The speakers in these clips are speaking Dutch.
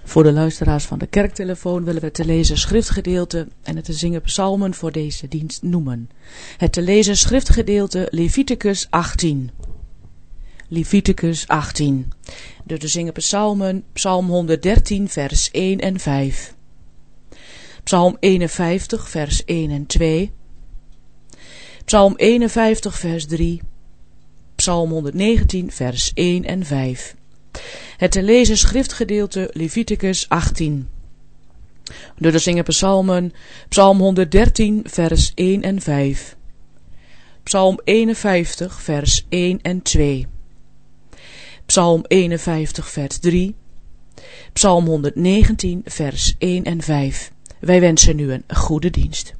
Voor de luisteraars van de kerktelefoon willen we te lezen schriftgedeelte en het te zingen psalmen voor deze dienst noemen. Het te lezen schriftgedeelte Leviticus 18. Leviticus 18. De te zingen psalmen, psalm 113 vers 1 en 5. Psalm 51 vers 1 en 2. Psalm 51 vers 3. Psalm 119 vers 1 en 5. Het te lezen schriftgedeelte Leviticus 18. De te zingen psalmen, psalm 113 vers 1 en 5. Psalm 51 vers 1 en 2. Psalm 51 vers 3. Psalm 119 vers 1 en 5. Wij wensen u een goede dienst.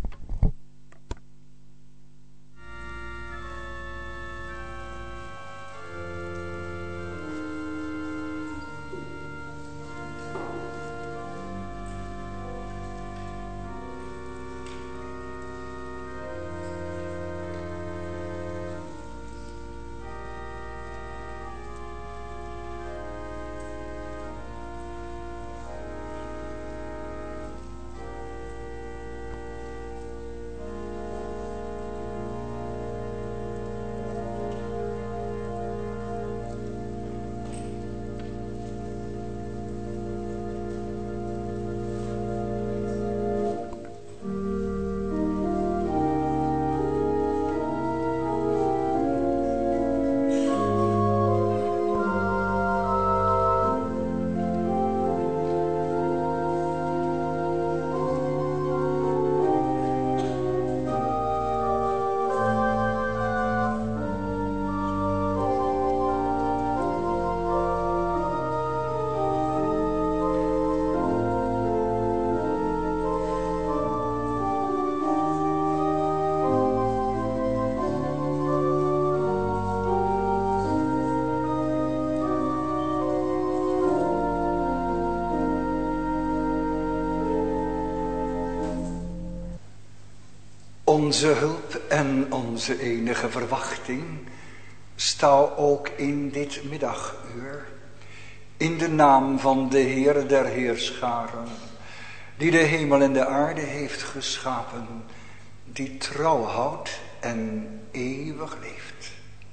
Onze hulp en onze enige verwachting sta ook in dit middaguur in de naam van de Heer der Heerscharen, die de hemel en de aarde heeft geschapen, die trouw houdt en eeuwig leeft.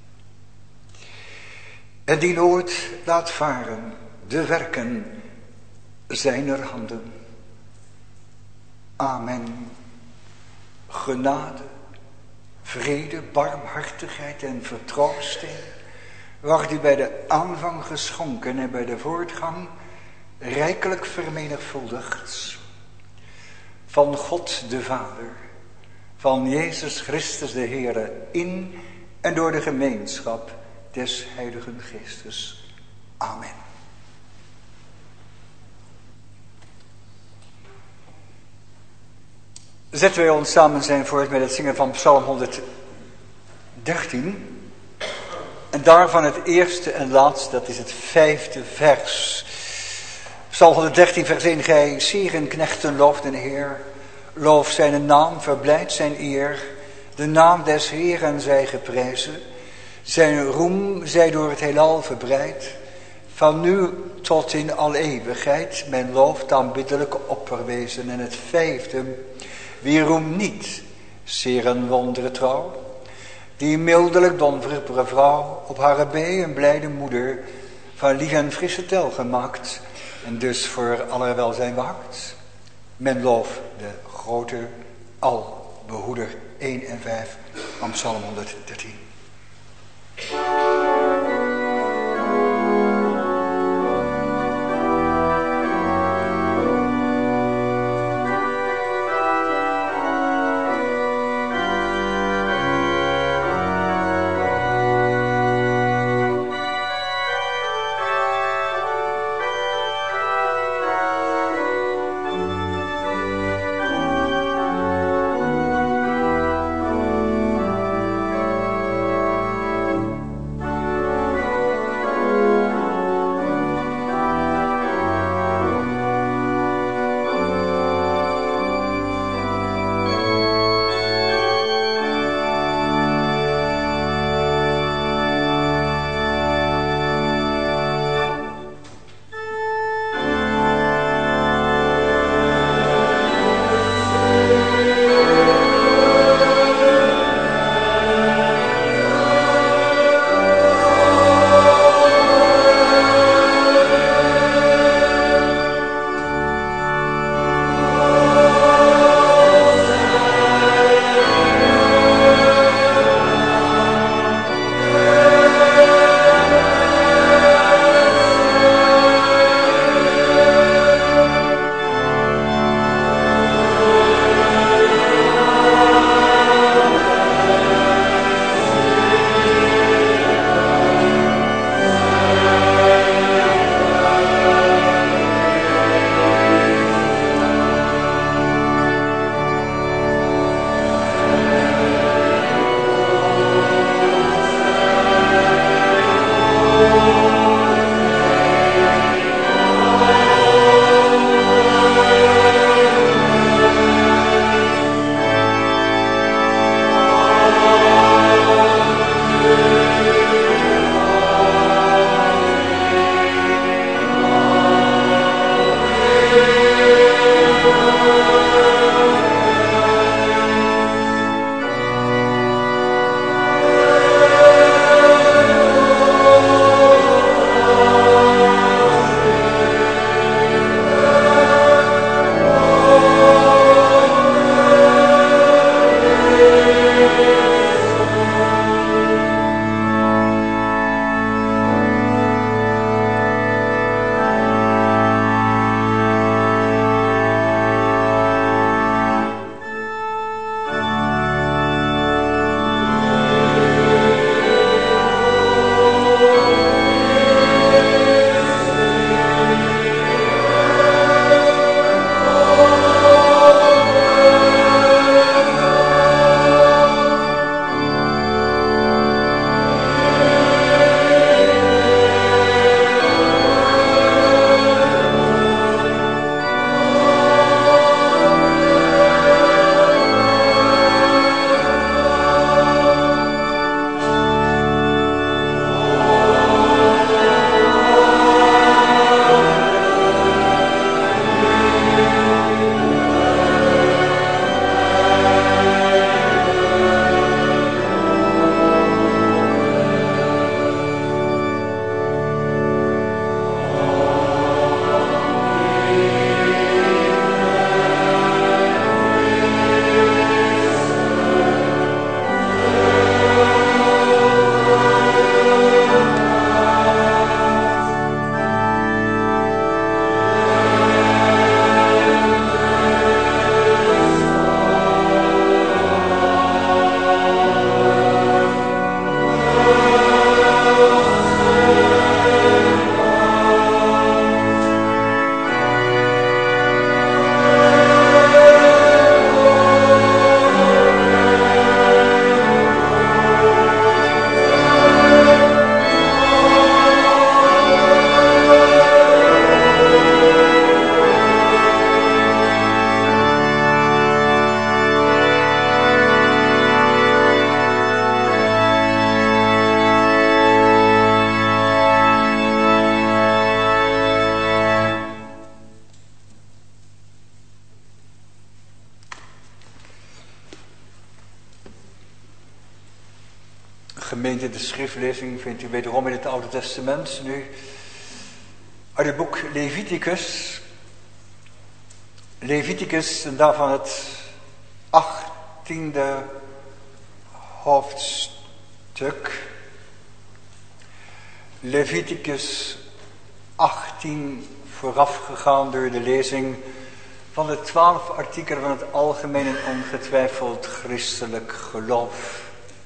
En die nooit laat varen de werken zijner handen. Amen. Genade, vrede, barmhartigheid en vertroosting wordt u bij de aanvang geschonken en bij de voortgang rijkelijk vermenigvuldigd. Van God de Vader, van Jezus Christus de Heere, in en door de gemeenschap des Heiligen Geestes. Amen. Zetten wij ons samen zijn voort met het zingen van Psalm 113. En daarvan het eerste en laatste, dat is het 5e vers. Psalm 113 vers 1. Gij sierenknechten looft den Heer. Loof zijn naam, verblijd zijn eer. De naam des Heeren zij geprezen. Zijn roem zij door het heelal verbreid. Van nu tot in al eeuwigheid. Men looft aanbiddelijke opperwezen. En het 5e. Wie roemt niet, zeer een wondere trouw. Die mildelijk donvruchtbare vrouw, op haar bee een blijde moeder, van lief en frisse tel gemaakt, en dus voor aller welzijn waakt. Men loof de grote albehoeder. 1 en 5 van Psalm 113. gemeente, de schriftlezing vindt u wederom in het Oude Testament. Nu uit het boek Leviticus. Leviticus en daarvan het 18e hoofdstuk. Leviticus 18, voorafgegaan door de lezing van de 12 artikelen van het algemeen en ongetwijfeld christelijk geloof.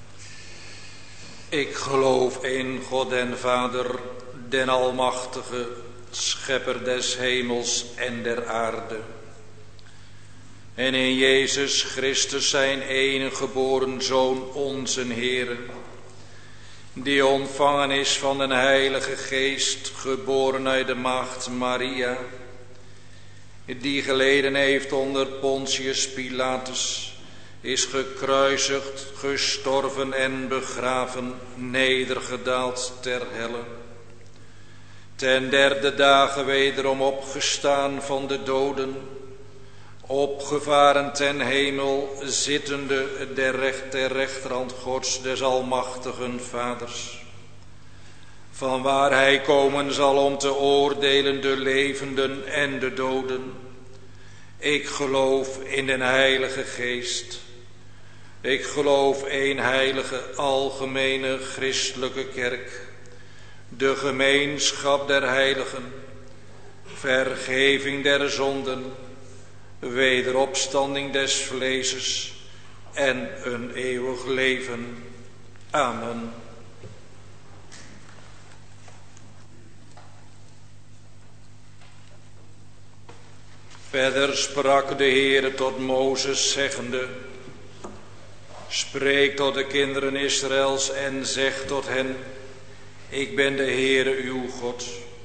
Ik geloof in God en Vader, den Almachtige, Schepper des hemels en der aarde. En in Jezus Christus zijn enige geboren Zoon, onze Heere, die ontvangen is van den Heilige Geest, geboren uit de maagd Maria, die geleden heeft onder Pontius Pilatus, is gekruisigd, gestorven en begraven, nedergedaald ter helle. Ten derde dagen wederom opgestaan van de doden, opgevaren ten hemel, zittende ter rechterhand Gods des almachtigen Vaders, van waar hij komen zal om te oordelen de levenden en de doden. Ik geloof in den Heilige Geest. Ik geloof één heilige, algemene, christelijke kerk, de gemeenschap der heiligen, vergeving der zonden, wederopstanding des vleeses en een eeuwig leven. Amen. Verder sprak de Heere tot Mozes zeggende: spreek tot de kinderen Israëls en zeg tot hen: ik ben de Heere uw God.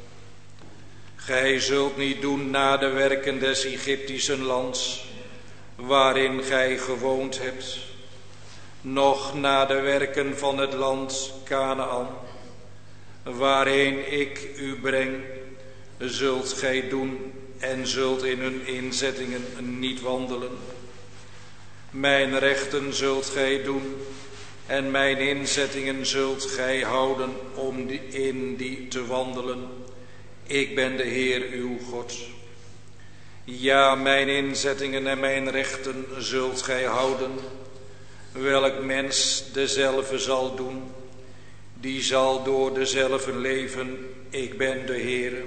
Gij zult niet doen na de werken des Egyptischen lands, waarin gij gewoond hebt, noch na de werken van het land Kanaan, waarheen ik u breng, zult gij doen en zult in hun inzettingen niet wandelen. Mijn rechten zult gij doen en mijn inzettingen zult gij houden om in die te wandelen. Ik ben de Heer uw God. Ja, mijn inzettingen en mijn rechten zult gij houden. Welk mens dezelfde zal doen, die zal door dezelfde leven. Ik ben de Heer.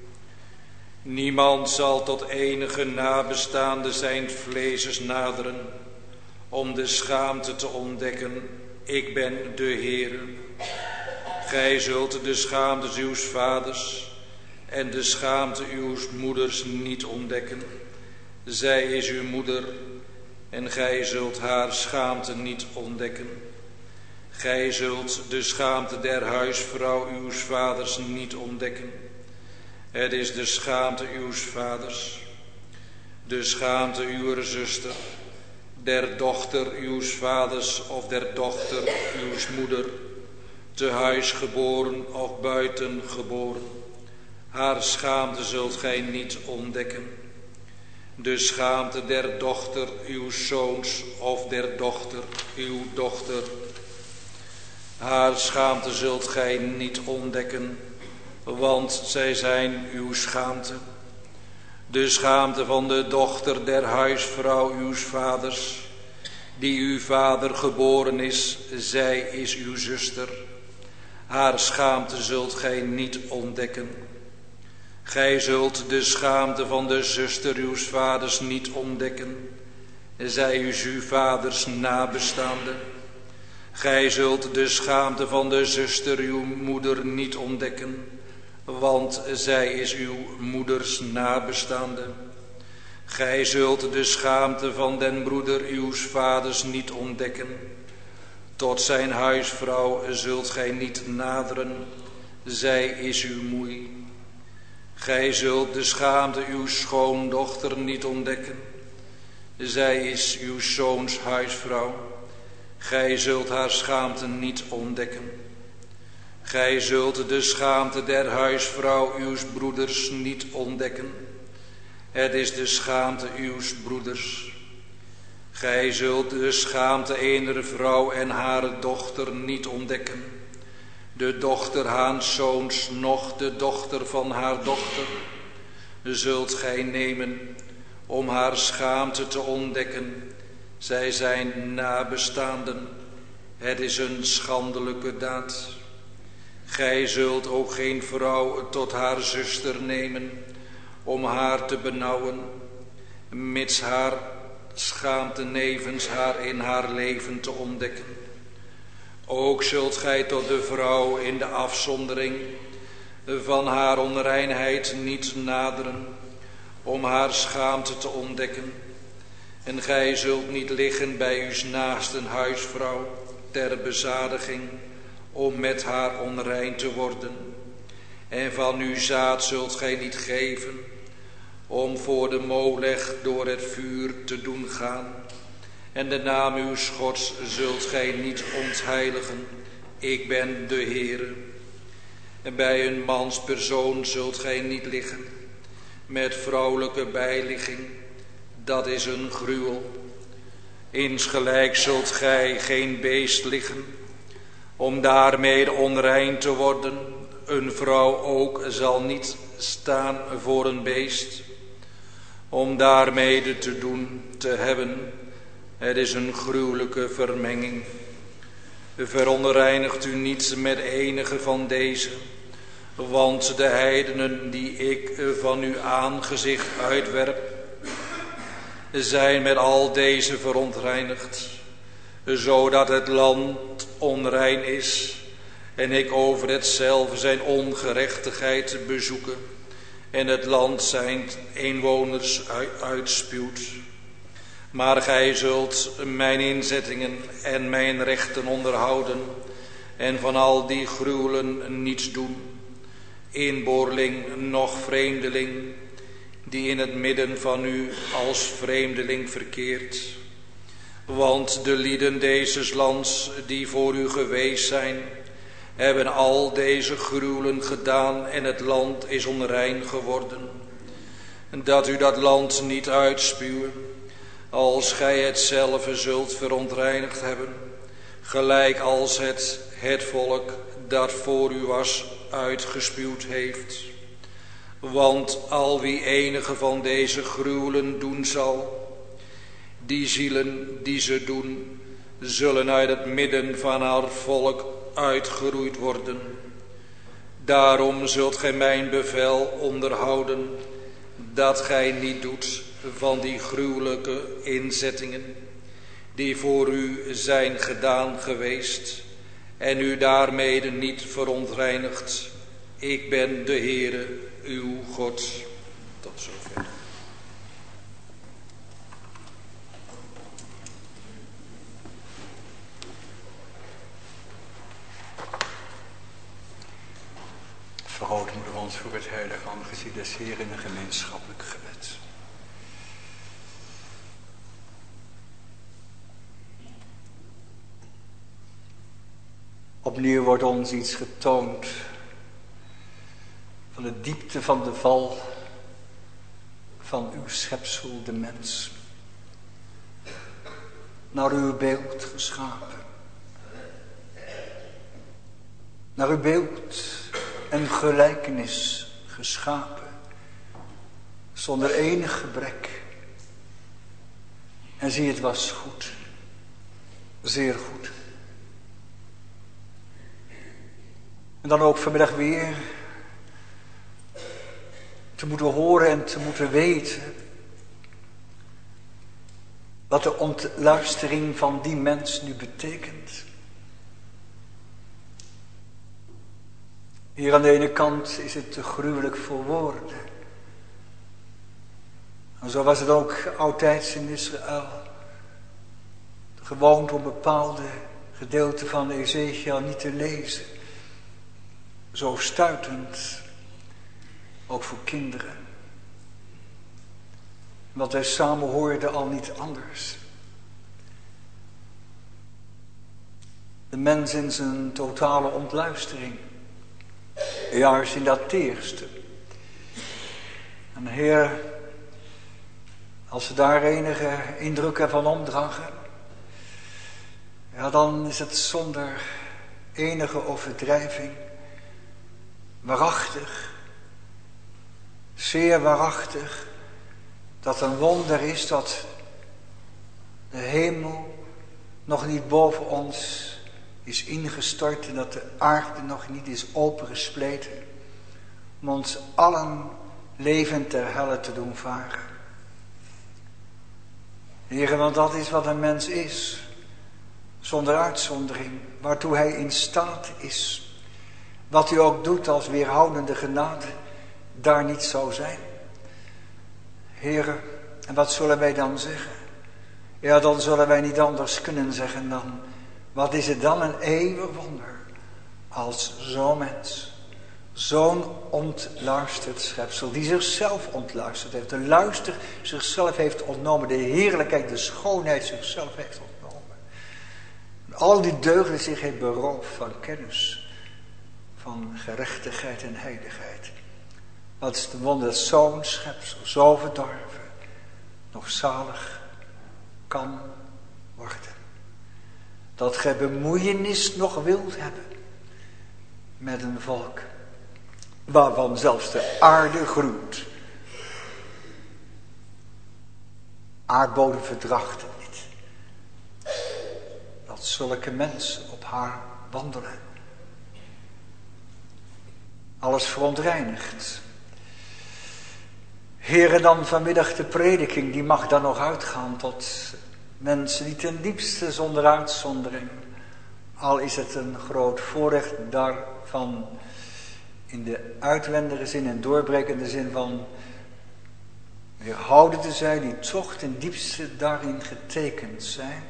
Niemand zal tot enige nabestaande zijn vleeses naderen, om de schaamte te ontdekken. Ik ben de Heer. Gij zult de schaamte uws vaders en de schaamte uws moeders niet ontdekken. Zij is uw moeder en gij zult haar schaamte niet ontdekken. Gij zult de schaamte der huisvrouw uws vaders niet ontdekken. Het is de schaamte uws vaders. De schaamte uw zuster, der dochter uws vaders of der dochter uws moeder, te huis geboren of buiten geboren. Haar schaamte zult gij niet ontdekken. De schaamte der dochter uw zoons of der dochter uw dochter. Haar schaamte zult gij niet ontdekken, want zij zijn uw schaamte. De schaamte van de dochter der huisvrouw uws vaders, die uw vader geboren is, zij is uw zuster. Haar schaamte zult gij niet ontdekken. Gij zult de schaamte van de zuster uws vaders niet ontdekken. Zij is uw vaders nabestaande. Gij zult de schaamte van de zuster uw moeder niet ontdekken, want zij is uw moeders nabestaande. Gij zult de schaamte van den broeder uws vaders niet ontdekken. Tot zijn huisvrouw zult gij niet naderen, zij is uw moei. Gij zult de schaamte uw schoondochter niet ontdekken. Zij is uw zoons huisvrouw. Gij zult haar schaamte niet ontdekken. Gij zult de schaamte der huisvrouw uws broeders niet ontdekken. Het is de schaamte uws broeders. Gij zult de schaamte ener vrouw en haar dochter niet ontdekken. De dochter haars zoons, noch de dochter van haar dochter, zult gij nemen om haar schaamte te ontdekken. Zij zijn nabestaanden. Het is een schandelijke daad. Gij zult ook geen vrouw tot haar zuster nemen om haar te benauwen, mits haar schaamte nevens haar in haar leven te ontdekken. Ook zult gij tot de vrouw in de afzondering van haar onreinheid niet naderen om haar schaamte te ontdekken. En gij zult niet liggen bij uws naasten huisvrouw ter bezadiging om met haar onrein te worden. En van uw zaad zult gij niet geven om voor de Molech door het vuur te doen gaan. En de naam uw Gods zult gij niet ontheiligen. Ik ben de Heere. En bij een mans persoon zult gij niet liggen met vrouwelijke bijligging. Dat is een gruwel. Insgelijk zult gij geen beest liggen om daarmee onrein te worden. Een vrouw ook zal niet staan voor een beest om daarmede te doen te hebben. Het is een gruwelijke vermenging. Veronreinigt u niet met enige van deze, want de heidenen die ik van uw aangezicht uitwerp, zijn met al deze verontreinigd, zodat het land onrein is en ik over hetzelfde zijn ongerechtigheid bezoeken en het land zijn inwoners uitspuwt. Maar gij zult mijn inzettingen en mijn rechten onderhouden en van al die gruwelen niets doen. Inboorling noch vreemdeling, die in het midden van u als vreemdeling verkeert. Want de lieden deze lands die voor u geweest zijn, hebben al deze gruwelen gedaan en het land is onrein geworden. Dat u dat land niet uitspuwen, als gij hetzelfde zult verontreinigd hebben, gelijk als het volk dat voor u was uitgespuwd heeft. Want al wie enige van deze gruwelen doen zal, die zielen die ze doen, zullen uit het midden van haar volk uitgeroeid worden. Daarom zult gij mijn bevel onderhouden, dat gij niet doet van die gruwelijke inzettingen die voor u zijn gedaan geweest en u daarmede niet verontreinigt. Ik ben de Heere, uw God. Tot zover. Verhouden moeder ons voor het heilige aangezicht des Heeren in een gemeenschappelijk gebed. Opnieuw wordt ons iets getoond van de diepte van de val van uw schepsel, de mens. Naar uw beeld geschapen. Naar uw beeld en gelijkenis geschapen. Zonder enig gebrek. En zie, het was goed. Zeer goed. En dan ook vanmiddag weer te moeten horen en te moeten weten wat de ontluistering van die mens nu betekent. Hier aan de ene kant is het te gruwelijk voor woorden. En zo was het ook oudtijds in Israël. De gewoonte om bepaalde gedeelten van Ezekiel niet te lezen. Zo stuitend, ook voor kinderen. Wat wij samen hoorden al niet anders. De mens in zijn totale ontluistering. Juist in dat teerste. En Heer, Als we daar enige indrukken van omdragen, ja, dan is het zonder enige overdrijving waarachtig, zeer waarachtig, dat een wonder is dat de hemel nog niet boven ons is ingestort en dat de aarde nog niet is opengespleten om ons allen levend ter helle te doen varen. Heren, want dat is wat een mens is, zonder uitzondering, waartoe hij in staat is. Wat u ook doet als weerhoudende genade, daar niet zou zijn. Heren, en wat zullen wij dan zeggen? Ja, dan zullen wij niet anders kunnen zeggen dan, wat is het dan een eeuwig wonder als zo'n mens, zo'n ontluisterd schepsel, die zichzelf ontluisterd heeft, de luister zichzelf heeft ontnomen, de heerlijkheid, de schoonheid zichzelf heeft ontnomen. En al die deugden zich heeft beroofd van kennis, van gerechtigheid en heiligheid. Wat is de wonder dat zo'n schepsel, zo verdorven, nog zalig kan worden. Dat gij bemoeienis nog wilt hebben met een volk waarvan zelfs de aarde groeit. Aardbodem verdraagt het niet. Dat zulke mensen op haar wandelen. Alles verontreinigt. Heren, dan vanmiddag de prediking, die mag dan nog uitgaan tot mensen die ten diepste zonder uitzondering, al is het een groot voorrecht daarvan in de uitwendige zin en doorbrekende zin van weerhouden te zijn, die toch ten diepste daarin getekend zijn.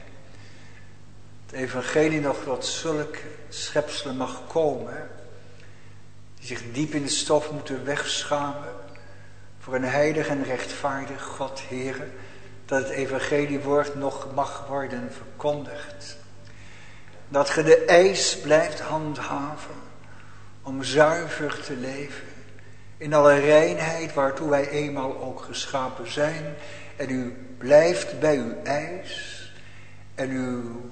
Het evangelie nog tot zulke schepselen mag komen, die zich diep in de stof moeten wegschamen voor een heilig en rechtvaardig God, Heere, dat het evangeliewoord nog mag worden verkondigd. Dat ge de eis blijft handhaven om zuiver te leven in alle reinheid waartoe wij eenmaal ook geschapen zijn. En u blijft bij uw eis en uw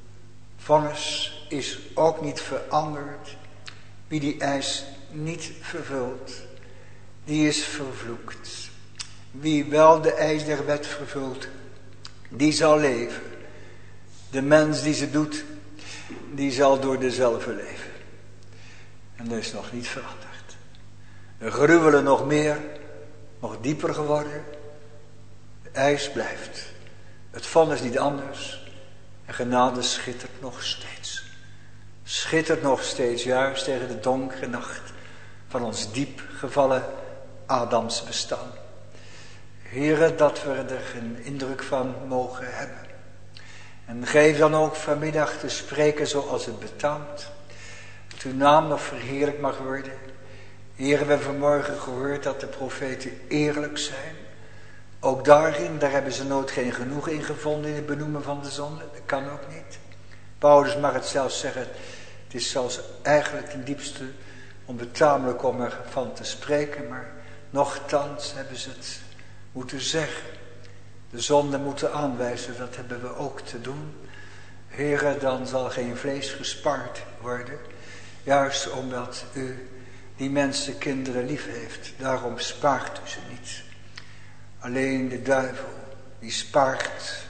vonnis is ook niet veranderd. Wie die eis niet vervult, die is vervloekt. Wie wel de eis der wet vervult, die zal leven. De mens die ze doet, die zal door dezelfde leven. En dat is nog niet veranderd. De gruwelen nog meer, nog dieper geworden. De eis blijft. Het vonnis niet anders. En genade schittert nog steeds. Schittert nog steeds juist tegen de donkere nacht van ons diep gevallen Adams bestaan. Heere, dat we er een indruk van mogen hebben. En geef dan ook vanmiddag te spreken zoals het betaamt. Dat uw naam nog verheerlijk mag worden. Heere, we hebben vanmorgen gehoord dat de profeten eerlijk zijn. Ook daarin, daar hebben ze nooit geen genoeg in gevonden in het benoemen van de zonde. Dat kan ook niet. Paulus mag het zelfs zeggen. Het is zelfs eigenlijk ten diepste onbetamelijk om ervan te spreken. Maar nochtans hebben ze het moeten zeggen. De zonde moeten aanwijzen, dat hebben we ook te doen. Heere, dan zal geen vlees gespaard worden. Juist omdat u die mensen, kinderen lief heeft. Daarom spaart u ze niet. Alleen de duivel, die spaart.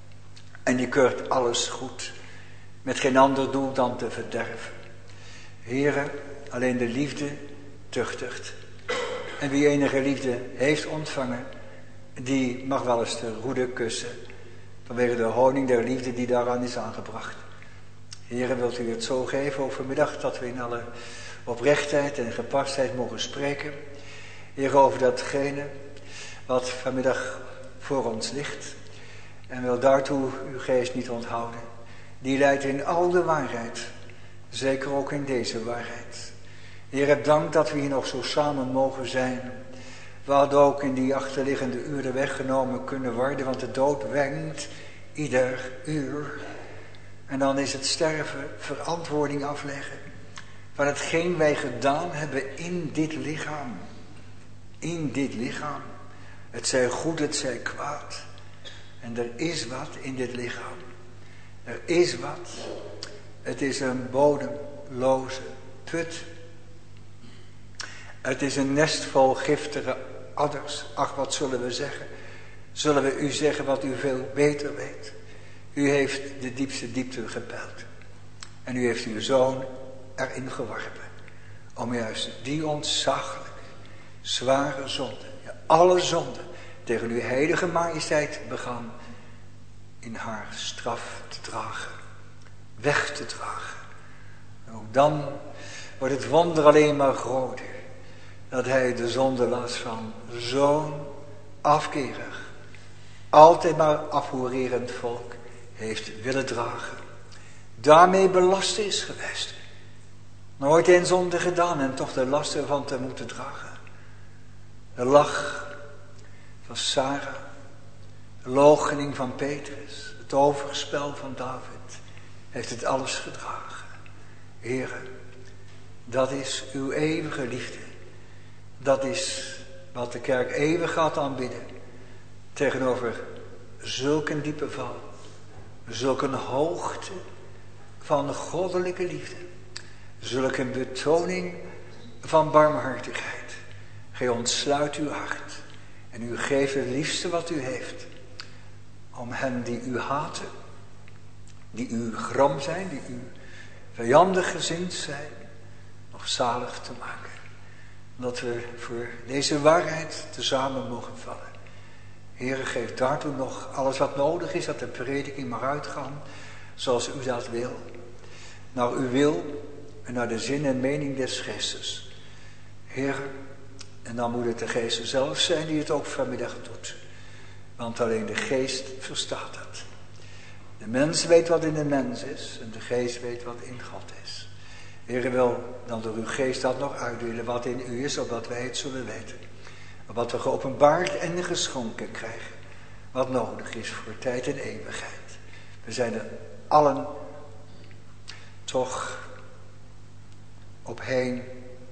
En die keurt alles goed. Met geen ander doel dan te verderven. Heere, alleen de liefde tuchtigt. En wie enige liefde heeft ontvangen, die mag wel eens de roede kussen. Vanwege de honing der liefde die daaraan is aangebracht. Heere, wilt u het zo geven overmiddag dat we in alle oprechtheid en gepastheid mogen spreken. Heere, over datgene wat vanmiddag voor ons ligt. En wil daartoe uw geest niet onthouden. Die leidt in al de waarheid. Zeker ook in deze waarheid. Heere, dank dat we hier nog zo samen mogen zijn. We hadden ook in die achterliggende uren weggenomen kunnen worden. Want de dood wenkt ieder uur. En dan is het sterven verantwoording afleggen. Van hetgeen wij gedaan hebben in dit lichaam. In dit lichaam. Het zij goed, het zij kwaad. En er is wat in dit lichaam. Er is wat. Het is een bodemloze put. Het is een nest vol giftige adders. Ach, wat zullen we zeggen? Zullen we u zeggen wat u veel beter weet? U heeft de diepste diepte gepeild. En u heeft uw zoon erin geworpen. Om juist die ontzaglijke, zware zonde, ja, alle zonden tegen uw heilige majesteit begaan, in haar straf te dragen, weg te dragen. En ook dan wordt het wonder alleen maar groter, dat hij de zondelast van zo'n afkerig, altijd maar afhoererend volk heeft willen dragen. Daarmee belast is geweest. Nooit een zonde gedaan en toch de last ervan te moeten dragen. De lach van Sarah, de loochening van Petrus, het overspel van David, heeft het alles gedragen. Heere, dat is uw eeuwige liefde. Dat is wat de kerk eeuwig gaat aanbidden. Tegenover zulke diepe val, zulke hoogte van goddelijke liefde, zulke betoning van barmhartigheid. Gij ontsluit uw hart en u geeft het liefste wat u heeft, om hen die u haten, die u gram zijn, die u vijandig gezind zijn, nog zalig te maken. Dat we voor deze waarheid tezamen mogen vallen. Heere, geef daartoe nog alles wat nodig is, dat de prediking mag uitgaan zoals u dat wil. Naar uw wil en naar de zin en mening des geestes. Heere, en dan moet het de geest zelf zijn die het ook vanmiddag doet. Want alleen de geest verstaat dat. De mens weet wat in de mens is en de geest weet wat in God is. Heere, wil dan door uw geest dat nog uitdelen wat in u is, opdat wij het zullen weten. Wat we geopenbaard en geschonken krijgen. Wat nodig is voor tijd en eeuwigheid. We zijn er allen toch op heen,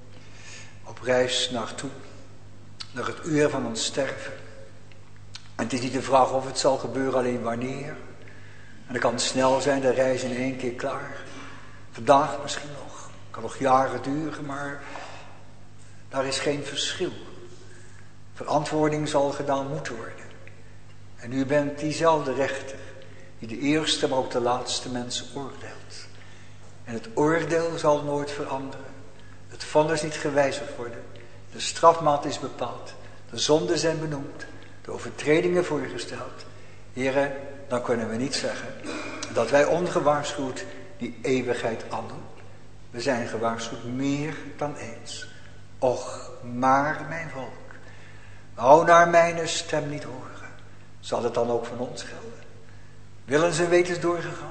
op reis naartoe. Naar het uur van ons sterven. En het is niet de vraag of het zal gebeuren, alleen wanneer. En dat kan snel zijn, de reis in 1 keer klaar. Vandaag misschien nog. Het kan nog jaren duren, maar daar is geen verschil. Verantwoording zal gedaan moeten worden. En u bent diezelfde rechter, die de eerste, maar ook de laatste mens oordeelt. En het oordeel zal nooit veranderen. Het vonnis niet gewijzigd worden. De strafmaat is bepaald. De zonden zijn benoemd. De overtredingen voorgesteld. Heren, dan kunnen we niet zeggen dat wij ongewaarschuwd die eeuwigheid aandoen. We zijn gewaarschuwd meer dan eens. Och, maar mijn volk, wou naar mijn stem niet horen. Zal het dan ook van ons gelden? Willen ze wetens doorgegaan?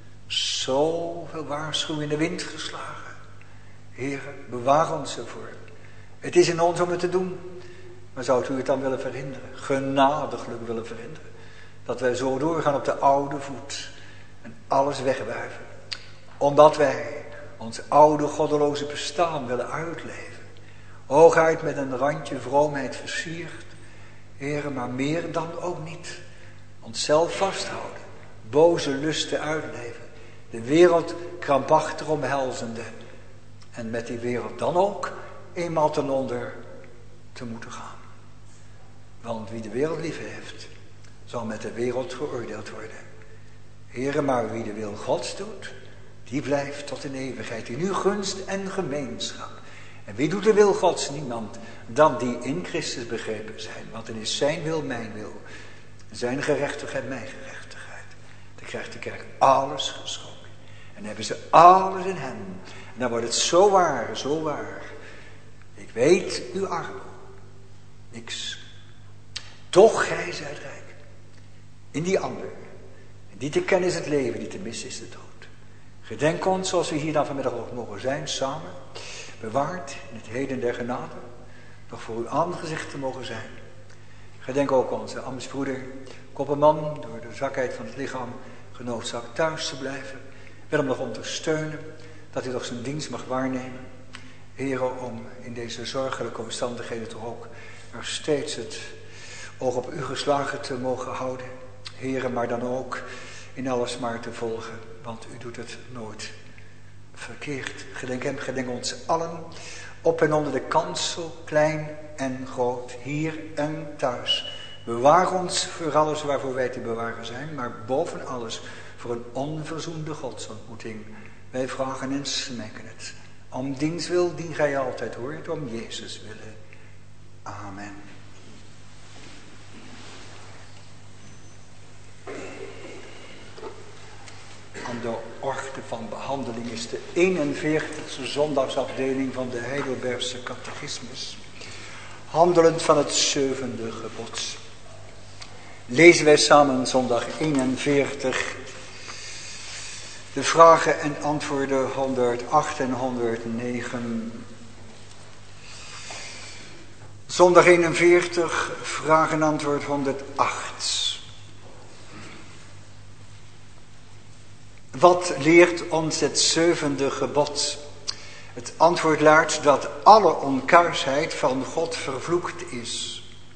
Zoveel waarschuwing in de wind geslagen. Heere, bewaar ons ervoor. Het is in ons om het te doen. Maar zou u het dan willen verhinderen? Genadiglijk willen verhinderen. Dat wij zo doorgaan op de oude voet. En alles wegwuiven. Omdat wij ons oude goddeloze bestaan willen uitleven. Hooguit met een randje vroomheid versierd. Heere, maar meer dan ook niet. Onszelf vasthouden. Boze lusten uitleven. De wereld krampachtig omhelzende. En met die wereld dan ook eenmaal ten onder te moeten gaan. Want wie de wereld lief heeft, zal met de wereld geoordeeld worden. Heere, maar wie de wil Gods doet, die blijft tot in eeuwigheid in uw gunst en gemeenschap. En wie doet de wil Gods? Niemand dan die in Christus begrepen zijn. Want dan is zijn wil mijn wil. Zijn gerechtigheid mijn gerechtigheid. Dan krijgt de kerk alles geschonken. En hebben ze alles in hem. En dan wordt het zo waar, zo waar. Ik weet uw arm. Niks. Toch gij zijt rijk. In die ander. En die te kennen is het leven, die te missen is de dood. Gedenk ons zoals we hier dan vanmiddag ook mogen zijn, samen. Bewaard in het heden der genade. Nog voor uw aangezicht te mogen zijn. Gedenk ook onze ambtsbroeder Kopperman, door de zwakheid van het lichaam genoodzaakt thuis te blijven. Wil hem nog ondersteunen, dat hij nog zijn dienst mag waarnemen. Heere, om in deze zorgelijke omstandigheden toch ook er steeds het oog op u geslagen te mogen houden. Here, maar dan ook in alles maar te volgen, want u doet het nooit verkeerd. Gedenk hem, gedenk ons allen, op en onder de kansel, klein en groot, hier en thuis. Bewaar ons voor alles waarvoor wij te bewaren zijn, maar boven alles voor een onverzoende godsontmoeting. Wij vragen en smeken het. Om diens wil die gij altijd hoort, om Jezus willen. Amen. Aan de orde van behandeling is de 41e zondagsafdeling van de Heidelbergse catechismus. Handelend van het 7e gebod. Lezen wij samen zondag 41. De vragen en antwoorden 108 en 109. Zondag 41, vraag en antwoord 108. Wat leert ons het 7e gebod? Het antwoord luidt dat alle onkuisheid van God vervloekt is.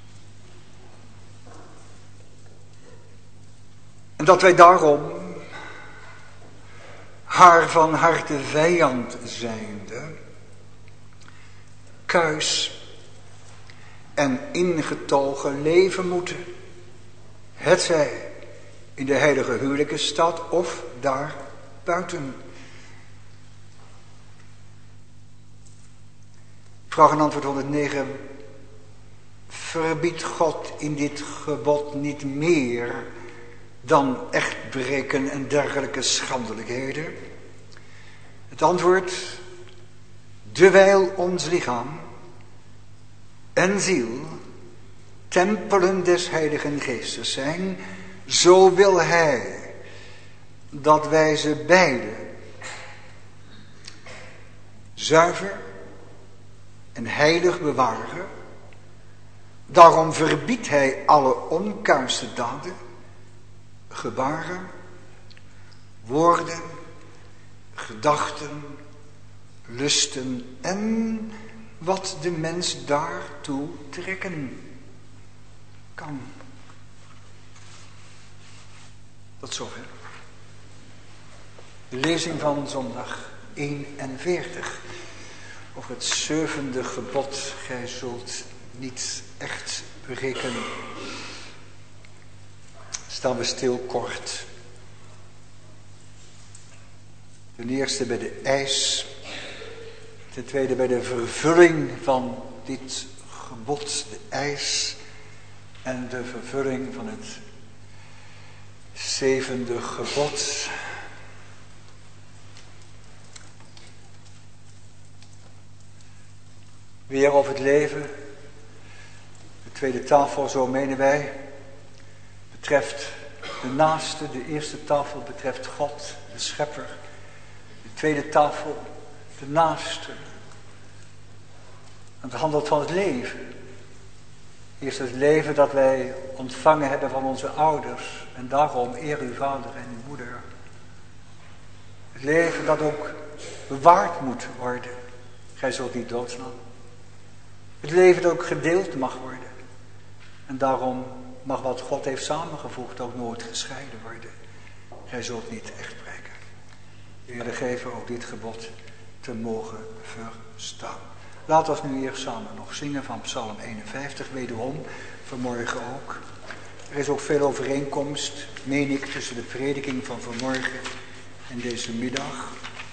En dat wij daarom, haar van harte vijand zijnde, kuis en ingetogen leven moeten. Hetzij in de heilige huwelijksstad of daar buiten. Vraag en antwoord 109. Verbiedt God in dit gebod niet meer dan echtbreken en dergelijke schandelijkheden? Het antwoord: dewijl ons lichaam en ziel tempelen des Heiligen Geestes zijn, zo wil Hij dat wij ze beide zuiver en heilig bewaren. Daarom verbiedt Hij alle onkuise daden, gebaren, woorden, gedachten, lusten en wat de mens daartoe trekken kan. Tot zover. De lezing van zondag 41. Over het 7e gebod, gij zult niet echt breken. Staan we stil kort. Ten eerste bij de eis. Ten tweede bij de vervulling van dit gebod. De eis en de vervulling van het 7e gebod. Weer over het leven. De tweede tafel, zo menen wij, betreft de naaste. De eerste tafel betreft God, de schepper. De tweede tafel, de naaste. Het handelt van het leven. Eerst het leven dat wij ontvangen hebben van onze ouders. En daarom eer uw vader en uw moeder. Het leven dat ook bewaard moet worden. Gij zult niet doodslaan. Het leven dat ook gedeeld mag worden. En daarom mag wat God heeft samengevoegd ook nooit gescheiden worden. Gij zult niet echt breken. Heere, geven ook dit gebod te mogen verstaan. Laat ons nu eerst samen nog zingen van Psalm 51, wederom, vanmorgen ook. Er is ook veel overeenkomst, meen ik, tussen de prediking van vanmorgen en deze middag.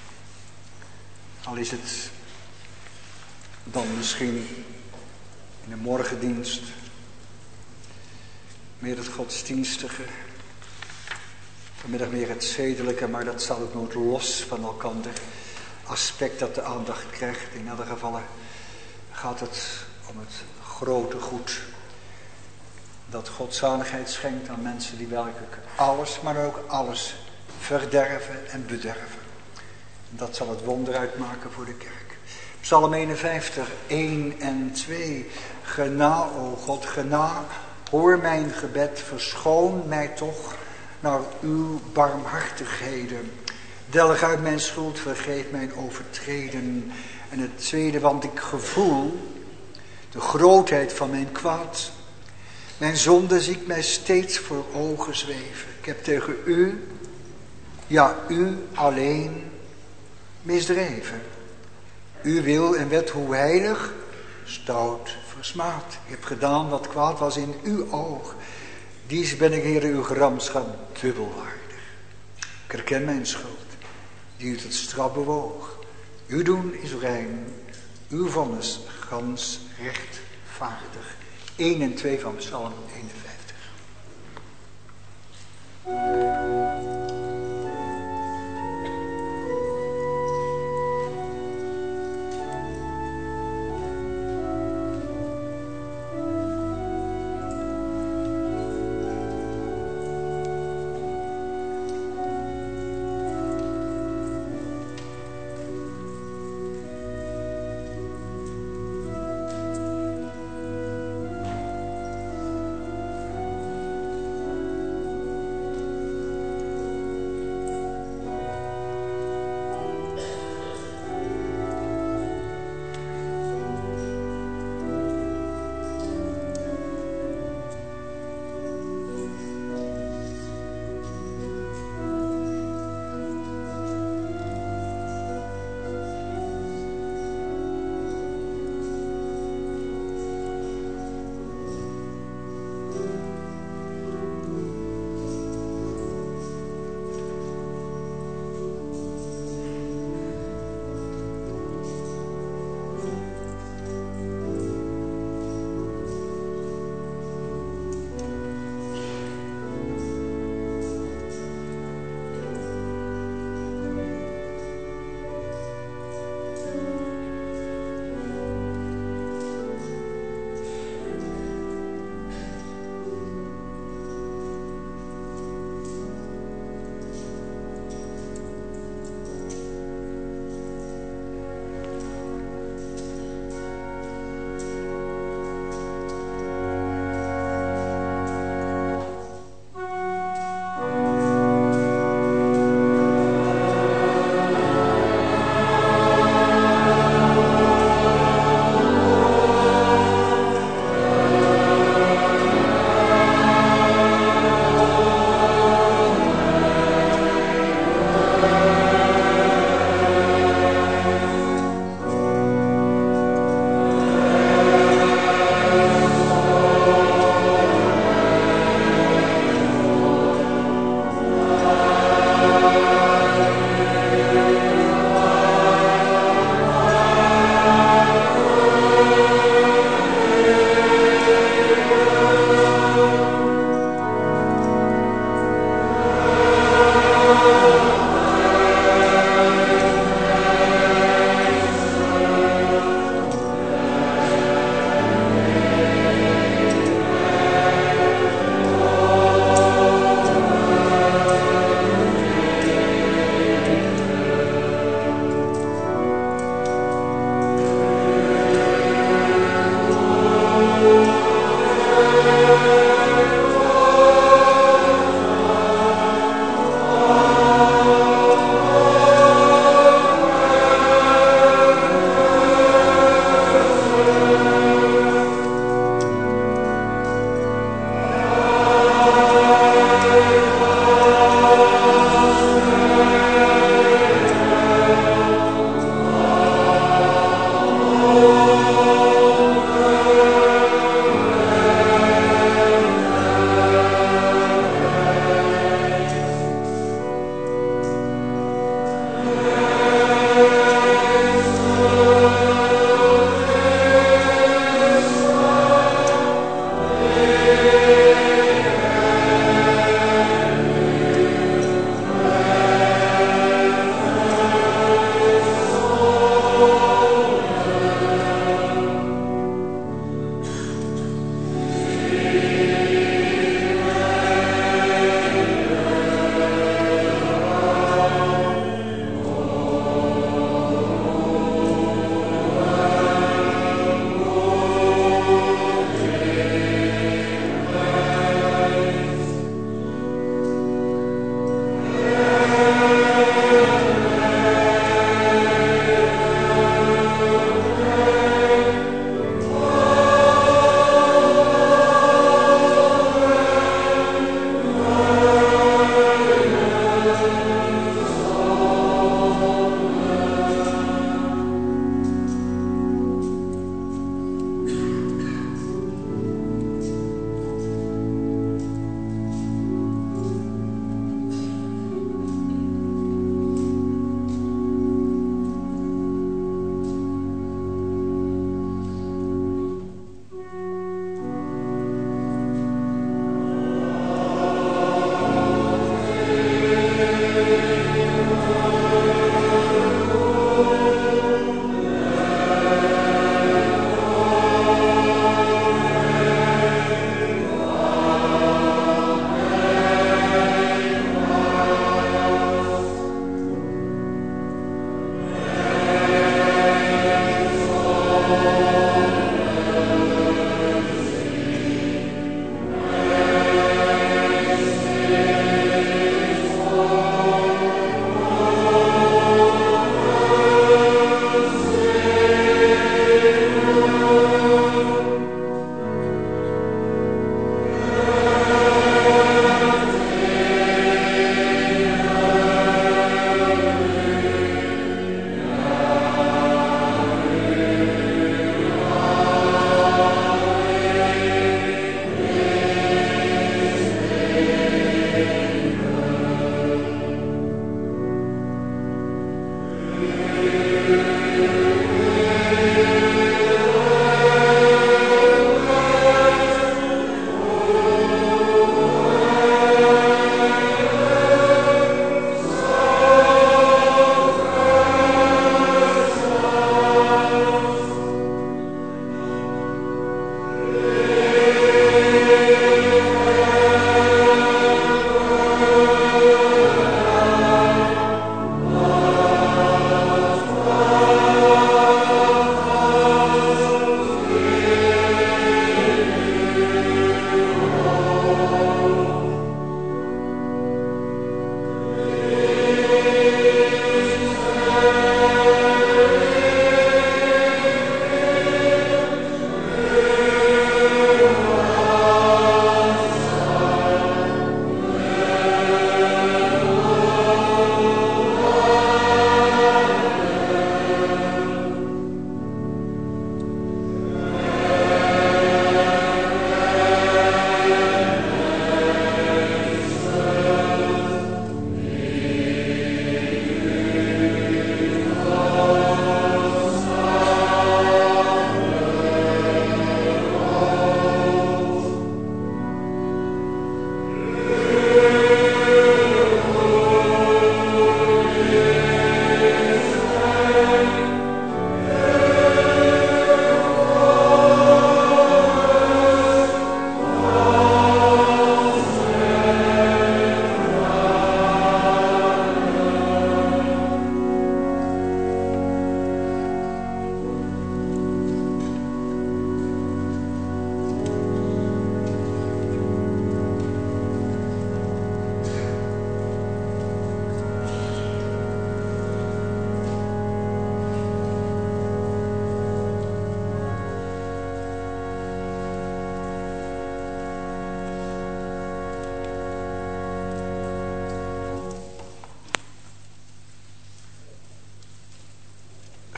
Al is het dan misschien in de morgendienst meer het godsdienstige, vanmiddag meer het zedelijke, maar dat zal ook nooit los van elkander aspect dat de aandacht krijgt. In alle gevallen gaat het om het grote goed dat God zaligheid schenkt aan mensen die werkelijk alles, maar ook alles verderven en bederven. En dat zal het wonder uitmaken voor de kerk. Psalm 51, 1 en 2. Gena, o God, gena, hoor mijn gebed, verschoon mij toch naar uw barmhartigheden. Delg uit mijn schuld, vergeef mijn overtreden. En het tweede, want ik gevoel de grootheid van mijn kwaad. Mijn zonde zie ik mij steeds voor ogen zweven. Ik heb tegen u, ja u alleen, misdreven. Uw wil en wet, hoe heilig, stout versmaad. Ik heb gedaan wat kwaad was in uw oog. Dies ben ik, Heere, uw gramschap dubbelwaardig. Ik herken mijn schuld, die u tot straf bewoog. Uw doen is rein, uw vonnis gans rechtvaardig. 1 en 2 van Psalm 51.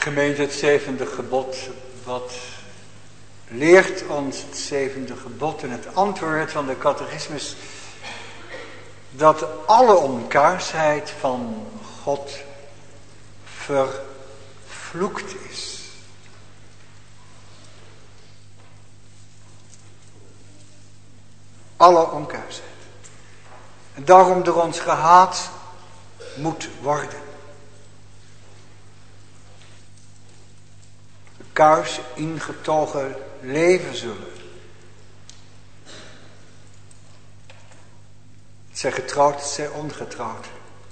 Gemeente, het zevende gebod, wat leert ons het zevende gebod en het antwoord van de catechismus, dat alle onkaarsheid van God vervloekt is. Alle onkaarsheid. En daarom door ons gehaat moet worden. Kuis ingetogen leven zullen. Het zij getrouwd, het zij ongetrouwd.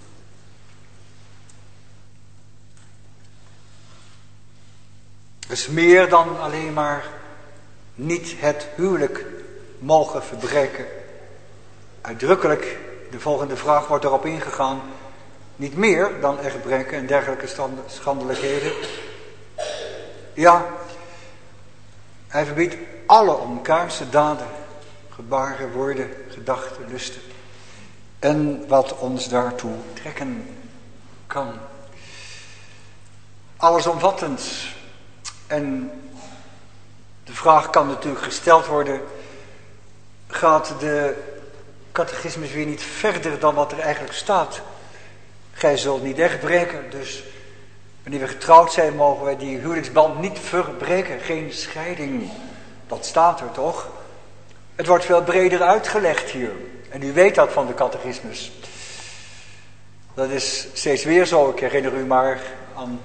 Er is meer dan alleen maar niet het huwelijk mogen verbreken. Uitdrukkelijk, de volgende vraag wordt erop ingegaan. Niet meer dan echtbreken en dergelijke schandelijkheden. Ja, hij verbiedt alle onkaarse daden, gebaren, woorden, gedachten, lusten. En wat ons daartoe trekken kan. Allesomvattend. En de vraag kan natuurlijk gesteld worden, gaat de catechismus weer niet verder dan wat er eigenlijk staat? Gij zult niet echtbreken, dus wanneer we getrouwd zijn, mogen wij die huwelijksband niet verbreken. Geen scheiding. Dat staat er toch? Het wordt veel breder uitgelegd hier. En u weet dat van de catechismus. Dat is steeds weer zo. Ik herinner u maar aan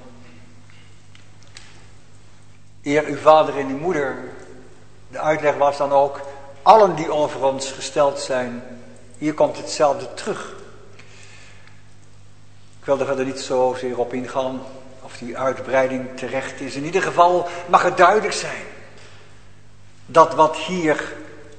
eer uw vader en uw moeder. De uitleg was dan ook, allen die over ons gesteld zijn. Hier komt hetzelfde terug. Ik wil er verder niet zozeer op ingaan of die uitbreiding terecht is. In ieder geval mag het duidelijk zijn dat wat hier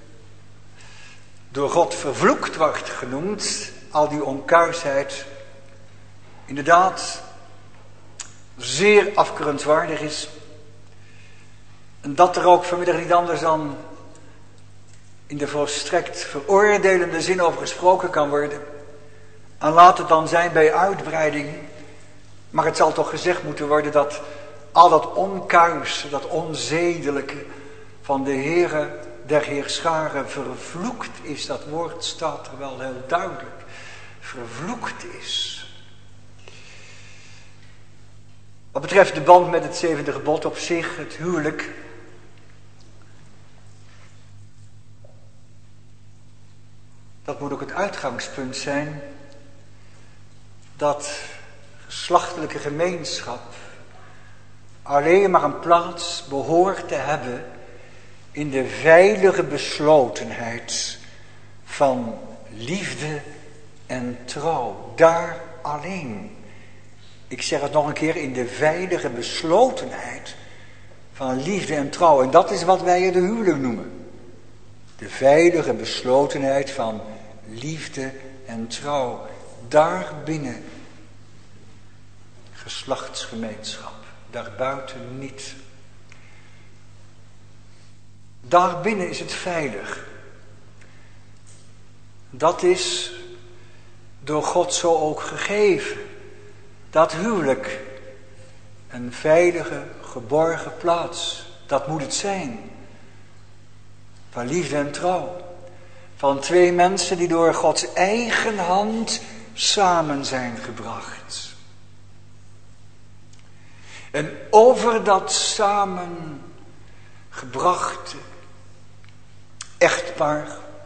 door God vervloekt wordt genoemd, al die onkuisheid, inderdaad zeer afkeurenswaardig is. En dat er ook vanmiddag niet anders dan in de volstrekt veroordelende zin over gesproken kan worden. En laat het dan zijn bij uitbreiding. Maar het zal toch gezegd moeten worden dat al dat onkuis, dat onzedelijke van de Heere der Heerscharen vervloekt is. Dat woord staat er wel heel duidelijk. Vervloekt is. Wat betreft de band met het zevende gebod op zich, het huwelijk. Dat moet ook het uitgangspunt zijn dat geslachtelijke gemeenschap alleen maar een plaats behoort te hebben in de veilige beslotenheid van liefde en trouw. Daar alleen. Ik zeg het nog een keer, in de veilige beslotenheid van liefde en trouw. En dat is wat wij het huwelijk noemen. De veilige beslotenheid van liefde en trouw. Daarbinnen geslachtsgemeenschap. Daarbuiten niet. Daarbinnen is het veilig. Dat is door God zo ook gegeven. Dat huwelijk. Een veilige, geborgen plaats. Dat moet het zijn. Van liefde en trouw. Van twee mensen die door Gods eigen hand samen zijn gebracht. En over dat samengebrachte echtpaar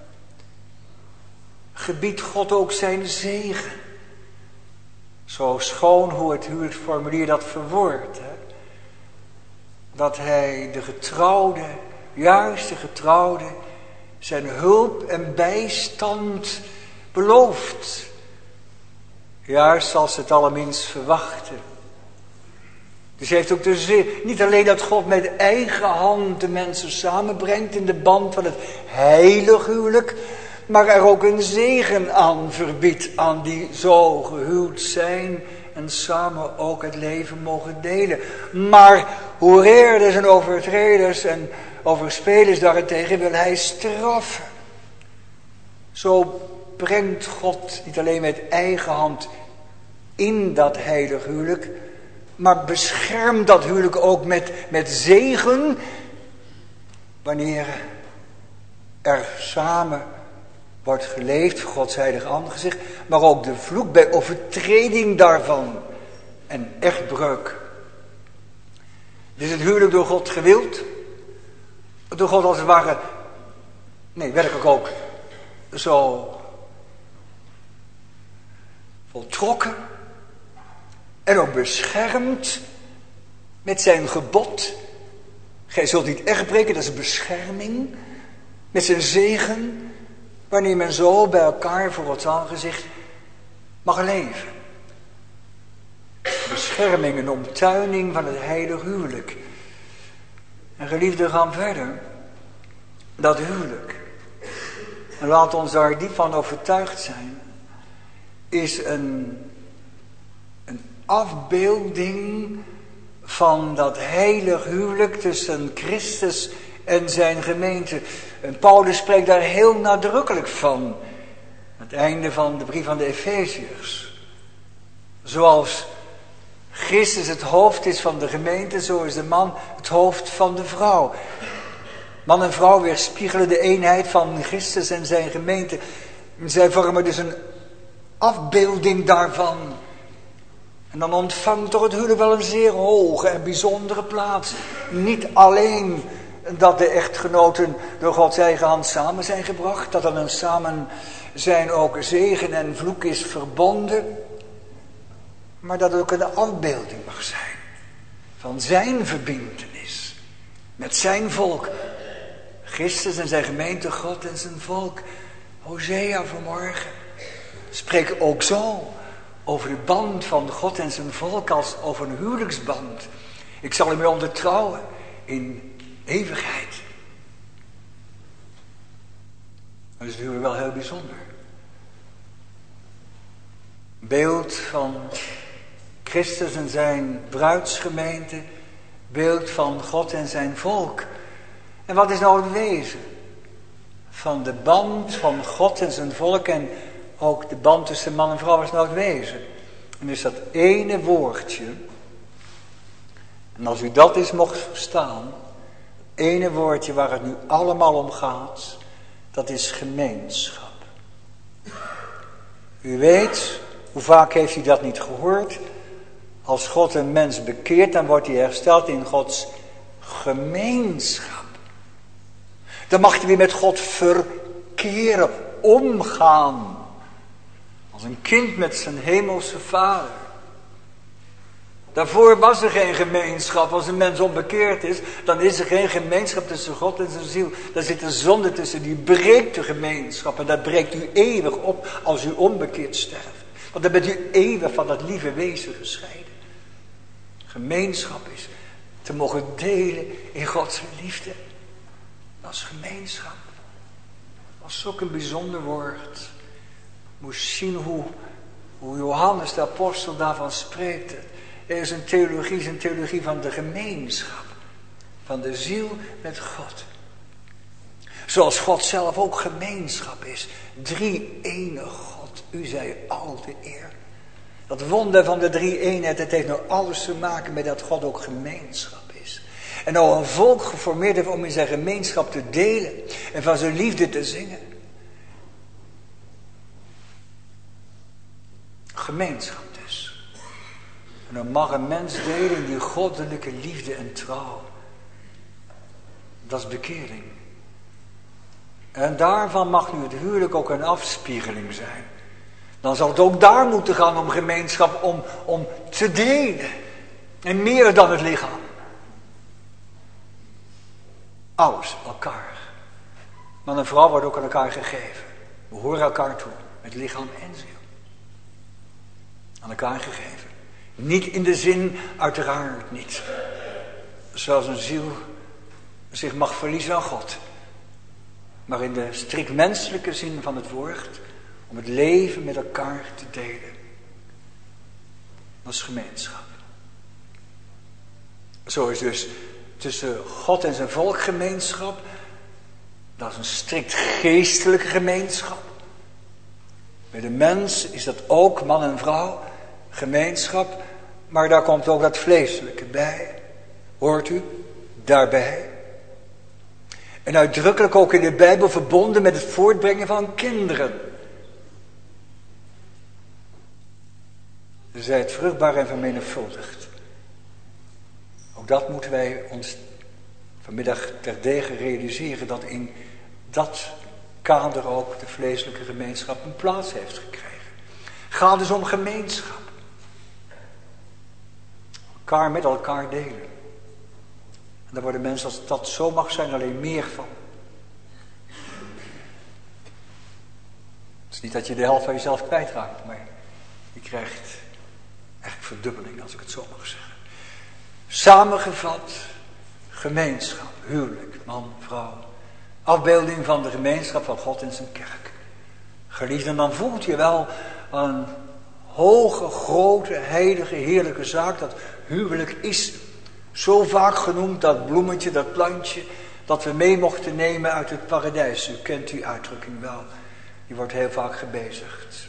gebiedt God ook zijn zegen. Zo schoon hoe het huwelijksformulier dat verwoordt. Dat hij de getrouwde, juist de getrouwde, zijn hulp en bijstand belooft. Juist als ze het allerminst verwachten. Dus hij heeft ook de zin, niet alleen dat God met eigen hand de mensen samenbrengt in de band van het heilig huwelijk, maar er ook een zegen aan verbiedt aan die zo gehuwd zijn en samen ook het leven mogen delen. Maar hoereerders en overtreders en overspelers daarentegen wil hij straffen. Zo brengt God niet alleen met eigen hand in dat heilig huwelijk, Maar bescherm dat huwelijk ook met zegen, wanneer er samen wordt geleefd voor Gods heilig aangezicht, maar ook de vloek bij overtreding daarvan en echtbreuk. Is het huwelijk door God gewild? Door God als het ware, nee, werkelijk ook zo voltrokken en ook beschermd met zijn gebod. Gij zult niet echt breken, dat is bescherming. Met zijn zegen, wanneer men zo bij elkaar voor Gods aangezicht mag leven. Bescherming en omtuining van het heilig huwelijk. En geliefden, gaan verder. Dat huwelijk, en laat ons daar diep van overtuigd zijn, is een afbeelding van dat heilig huwelijk tussen Christus en zijn gemeente. En Paulus spreekt daar heel nadrukkelijk van. Het einde van de brief aan de Efeziërs. Zoals Christus het hoofd is van de gemeente, zo is de man het hoofd van de vrouw. Man en vrouw weerspiegelen de eenheid van Christus en zijn gemeente. Zij vormen dus een afbeelding daarvan. En dan ontvangt toch het huwelijk wel een zeer hoge en bijzondere plaats. Niet alleen dat de echtgenoten door Gods eigen hand samen zijn gebracht, dat aan hun samen zijn ook zegen en vloek is verbonden, maar dat het ook een afbeelding mag zijn van zijn verbintenis met zijn volk. Christus en zijn gemeente, God en zijn volk. Hosea vanmorgen spreekt ook zo over de band van God en zijn volk als over een huwelijksband. Ik zal hem mee ondertrouwen in eeuwigheid. Dat is natuurlijk wel heel bijzonder. Beeld van Christus en zijn bruidsgemeente. Beeld van God en zijn volk. En wat is nou het wezen van de band van God en zijn volk en ook de band tussen man en vrouw is nou het wezen? En is dat ene woordje, en als u dat eens mocht verstaan, het ene woordje waar het nu allemaal om gaat, dat is gemeenschap. U weet, hoe vaak heeft u dat niet gehoord? Als God een mens bekeert, dan wordt hij hersteld in Gods gemeenschap. Dan mag je weer met God verkeren, omgaan. Als een kind met zijn hemelse vader. Daarvoor was er geen gemeenschap. Als een mens onbekeerd is, dan is er geen gemeenschap tussen God en zijn ziel. Daar zit een zonde tussen, die breekt de gemeenschap. En dat breekt u eeuwig op als u onbekeerd sterft. Want dan bent u eeuwig van dat lieve wezen gescheiden. Gemeenschap is te mogen delen in Gods liefde. Dat is gemeenschap. Dat is ook een bijzonder woord. Moest zien hoe Johannes de apostel daarvan spreekt. Er is een theologie van de gemeenschap. Van de ziel met God. Zoals God zelf ook gemeenschap is. Drie-enig God, u zij al de eer. Dat wonder van de drie-eenheid, het heeft nou alles te maken met dat God ook gemeenschap is. En nou een volk geformeerd heeft om in zijn gemeenschap te delen en van zijn liefde te zingen. Gemeenschap dus. En dan mag een mens delen in die goddelijke liefde en trouw. Dat is bekering. En daarvan mag nu het huwelijk ook een afspiegeling zijn. Dan zal het ook daar moeten gaan om gemeenschap, om te delen. En meer dan het lichaam. Alles, elkaar. Man en vrouw wordt ook aan elkaar gegeven. We horen elkaar toe, met lichaam en ziel. Aan elkaar gegeven. Niet in de zin, uiteraard niet. Zoals een ziel zich mag verliezen aan God. Maar in de strikt menselijke zin van het woord. Om het leven met elkaar te delen. Dat is gemeenschap. Zo is dus tussen God en zijn volk gemeenschap. Dat is een strikt geestelijke gemeenschap. Bij de mens is dat ook man en vrouw gemeenschap. Maar daar komt ook dat vleeselijke bij. Hoort u? Daarbij. En uitdrukkelijk ook in de Bijbel verbonden met het voortbrengen van kinderen. Zij het vruchtbaar en vermenigvuldigd. Ook dat moeten wij ons vanmiddag terdege realiseren, dat in dat kader ook de vleeselijke gemeenschap een plaats heeft gekregen. Gaat dus om gemeenschap. Elkaar met elkaar delen. En daar worden mensen, als dat zo mag zijn, alleen meer van. Het is niet dat je de helft van jezelf kwijtraakt, maar je krijgt eigenlijk verdubbeling, als ik het zo mag zeggen. Samengevat, gemeenschap, huwelijk, man, vrouw. Afbeelding van de gemeenschap van God in zijn kerk. Geliefden, dan voelt je wel een hoge, grote, heilige, heerlijke zaak. Dat huwelijk is zo vaak genoemd, dat bloemetje, dat plantje, dat we mee mochten nemen uit het paradijs. U kent die uitdrukking wel. Die wordt heel vaak gebezigd.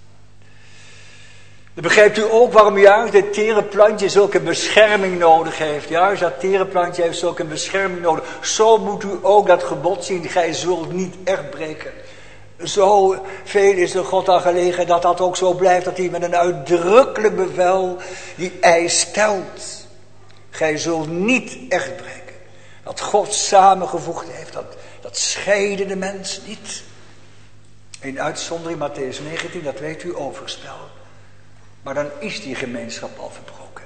Dan begrijpt u ook waarom juist dit tere plantje zulke bescherming nodig heeft. Juist dat tere plantje heeft zulke bescherming nodig. Zo moet u ook dat gebod zien. Gij zult niet echt breken. Zo veel is de God aan gelegen dat dat ook zo blijft. Dat hij met een uitdrukkelijk bevel die eis stelt. Gij zult niet echt breken. Dat God samengevoegd heeft. Dat scheiden de mens niet. In uitzondering Mattheüs 19, dat weet u, overspel. Maar dan is die gemeenschap al verbroken.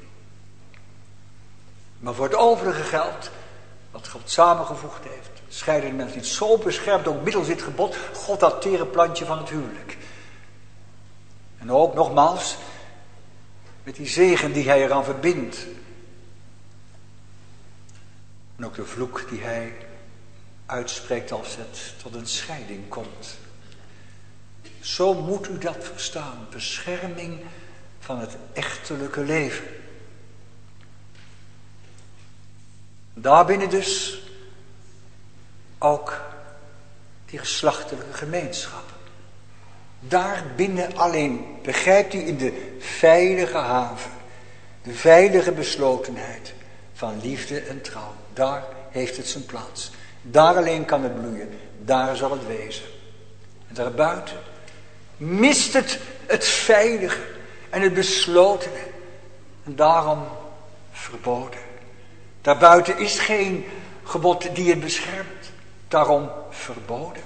Maar voor het overige geldt wat God samengevoegd heeft. Scheiden de mensen niet. Zo beschermt ook middels dit gebod God dat tere plantje van het huwelijk. En ook nogmaals met die zegen die hij eraan verbindt. En ook de vloek die hij uitspreekt als het tot een scheiding komt. Zo moet u dat verstaan. Bescherming van het echtelijke leven. Daarbinnen dus ook die geslachtelijke gemeenschap. Daarbinnen alleen, begrijpt u, in de veilige haven. De veilige beslotenheid van liefde en trouw. Daar heeft het zijn plaats. Daar alleen kan het bloeien. Daar zal het wezen. En daarbuiten mist het veilige en het beslotene. En daarom verboden. Daarbuiten is geen gebod die het beschermt. Daarom verboden.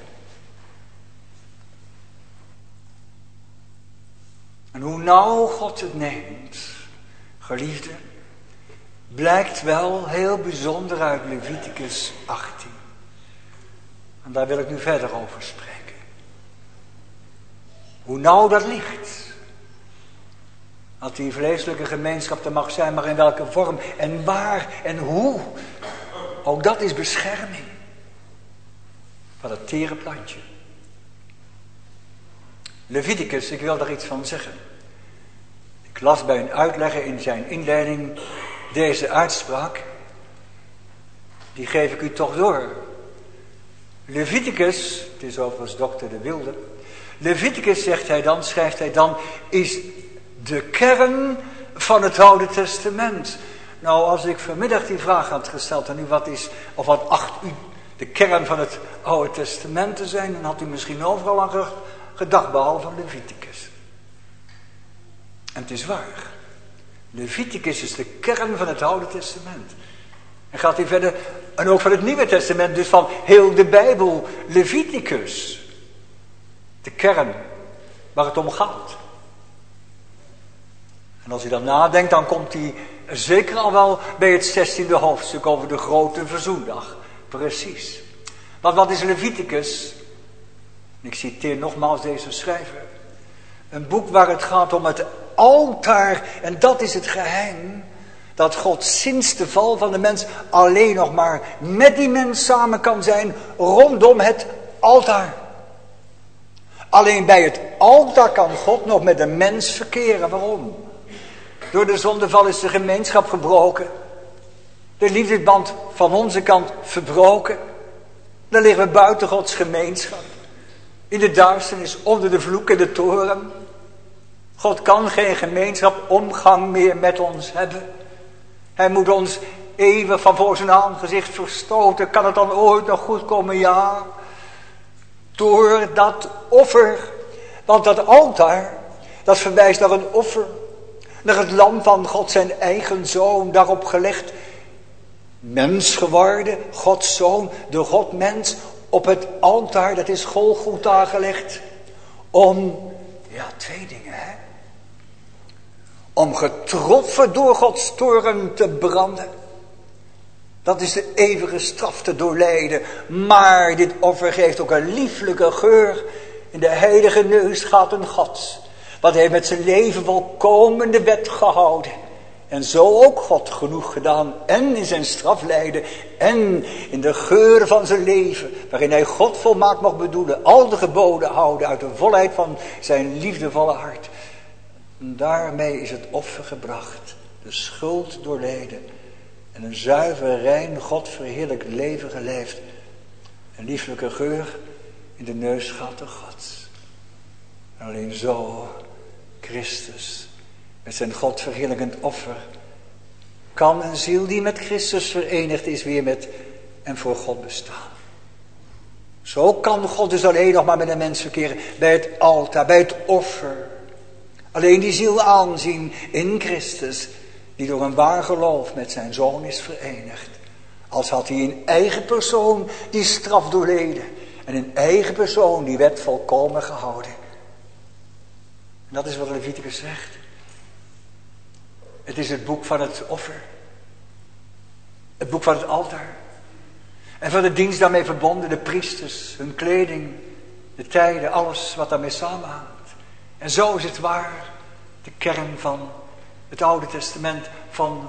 En hoe nauw God het neemt, geliefde, blijkt wel heel bijzonder uit Leviticus 18. En daar wil ik nu verder over spreken. Hoe nauw dat ligt. Dat die vleeselijke gemeenschap er mag zijn, maar in welke vorm en waar en hoe. Ook dat is bescherming van het tere plantje. Leviticus, ik wil daar iets van zeggen. Ik las bij een uitlegger in zijn inleiding deze uitspraak. Die geef ik u toch door. Leviticus, het is overigens dokter de Wilde. Leviticus, schrijft hij dan, is de kern van het Oude Testament. Nou, als ik vanmiddag die vraag had gesteld aan u, wat acht u de kern van het Oude Testament te zijn, dan had u misschien overal aan gedacht, behalve aan Leviticus. En het is waar. Leviticus is de kern van het Oude Testament. En gaat hij verder, en ook van het Nieuwe Testament, dus van heel de Bijbel, Leviticus. De kern waar het om gaat. En als u dan nadenkt, dan komt hij zeker al wel bij het 16e hoofdstuk over de grote verzoendag. Precies. Want wat is Leviticus? Ik citeer nogmaals deze schrijver. Een boek waar het gaat om het altaar. En dat is het geheim. Dat God sinds de val van de mens alleen nog maar met die mens samen kan zijn rondom het altaar. Alleen bij het altaar kan God nog met de mens verkeren. Waarom? Door de zondeval is de gemeenschap gebroken. De liefdesband van onze kant verbroken. Dan liggen we buiten Gods gemeenschap. In de duisternis, onder de vloek en de toren. God kan geen gemeenschap, omgang meer met ons hebben. Hij moet ons even van voor zijn aangezicht verstoten. Kan het dan ooit nog goed komen? Ja. Door dat offer. Want dat altaar, dat verwijst naar een offer. Naar het lam van God, zijn eigen zoon, daarop gelegd. Mens geworden, Gods zoon, de Godmens, op het altaar, dat is Golgotha gelegd. Om, twee dingen, hè. Om getroffen door Gods toorn te branden. Dat is de eeuwige straf te doorlijden. Maar dit offer geeft ook een lieflijke geur in de heilige neusgaten Gods. Want hij heeft met zijn leven volkomen de wet gehouden. En zo ook God genoeg gedaan. En in zijn straf lijden. En in de geur van zijn leven. Waarin hij God volmaakt mocht bedoelen. Al de geboden houden uit de volheid van zijn liefdevolle hart. En daarmee is het offer gebracht. De schuld doorleden. En een zuiver, rein, God verheerlijk leven geleefd. Een lieflijke geur in de neusgaten Gods. En alleen zo, Christus, met zijn God verheerlijkend offer, kan een ziel die met Christus verenigd is weer met en voor God bestaan. Zo kan God dus alleen nog maar met een mens verkeren bij het altaar, bij het offer. Alleen die ziel aanzien in Christus, die door een waar geloof met zijn zoon is verenigd. Als had hij in eigen persoon die straf doorleden. En in eigen persoon die wet volkomen gehouden. En dat is wat Leviticus zegt. Het is het boek van het offer. Het boek van het altaar. En van de dienst daarmee verbonden, de priesters, hun kleding, de tijden, alles wat daarmee samenhangt. En zo is het waar, de kern van het Oude Testament, van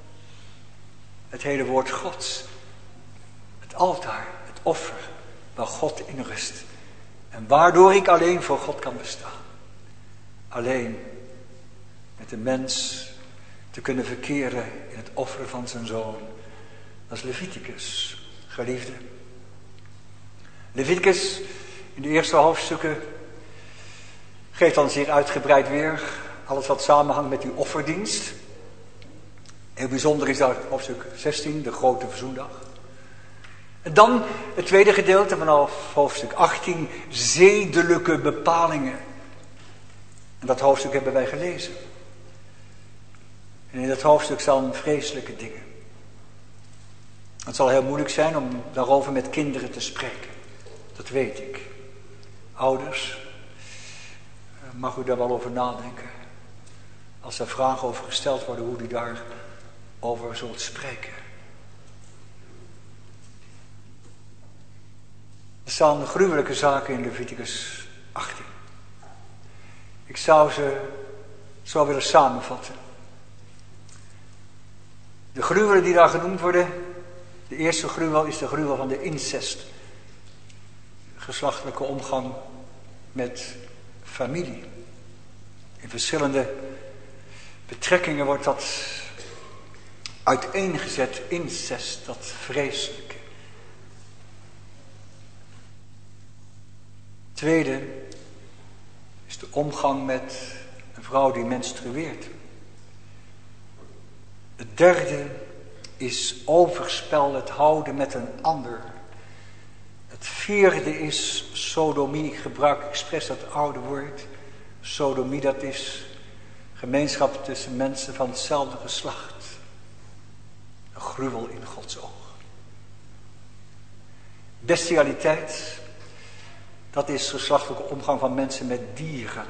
het hele woord Gods. Het altaar, het offer, waar God in rust. En waardoor ik alleen voor God kan bestaan. Alleen met de mens te kunnen verkeren in het offer van zijn zoon. Dat is Leviticus, geliefde. Leviticus in de eerste hoofdstukken geeft dan zeer uitgebreid weer alles wat samenhangt met die offerdienst. Heel bijzonder is dat hoofdstuk 16, de grote verzoendag. En dan het tweede gedeelte vanaf hoofdstuk 18, zedelijke bepalingen. En dat hoofdstuk hebben wij gelezen. En in dat hoofdstuk staan vreselijke dingen. Het zal heel moeilijk zijn om daarover met kinderen te spreken. Dat weet ik. Ouders, mag u daar wel over nadenken. Als er vragen over gesteld worden, hoe u daarover zult spreken. Er staan gruwelijke zaken in Leviticus 18. Ik zou ze zo willen samenvatten. De gruwelen die daar genoemd worden, de eerste gruwel is de gruwel van de incest. Geslachtelijke omgang met familie. In verschillende betrekkingen wordt dat uiteengezet, incest, dat vreselijke. Tweede is de omgang met een vrouw die menstrueert. Het derde is overspel, het houden met een ander. Het vierde is sodomie. Ik gebruik expres dat oude woord. Sodomie, dat is gemeenschap tussen mensen van hetzelfde geslacht. Een gruwel in Gods oog. Bestialiteit, dat is geslachtelijke omgang van mensen met dieren.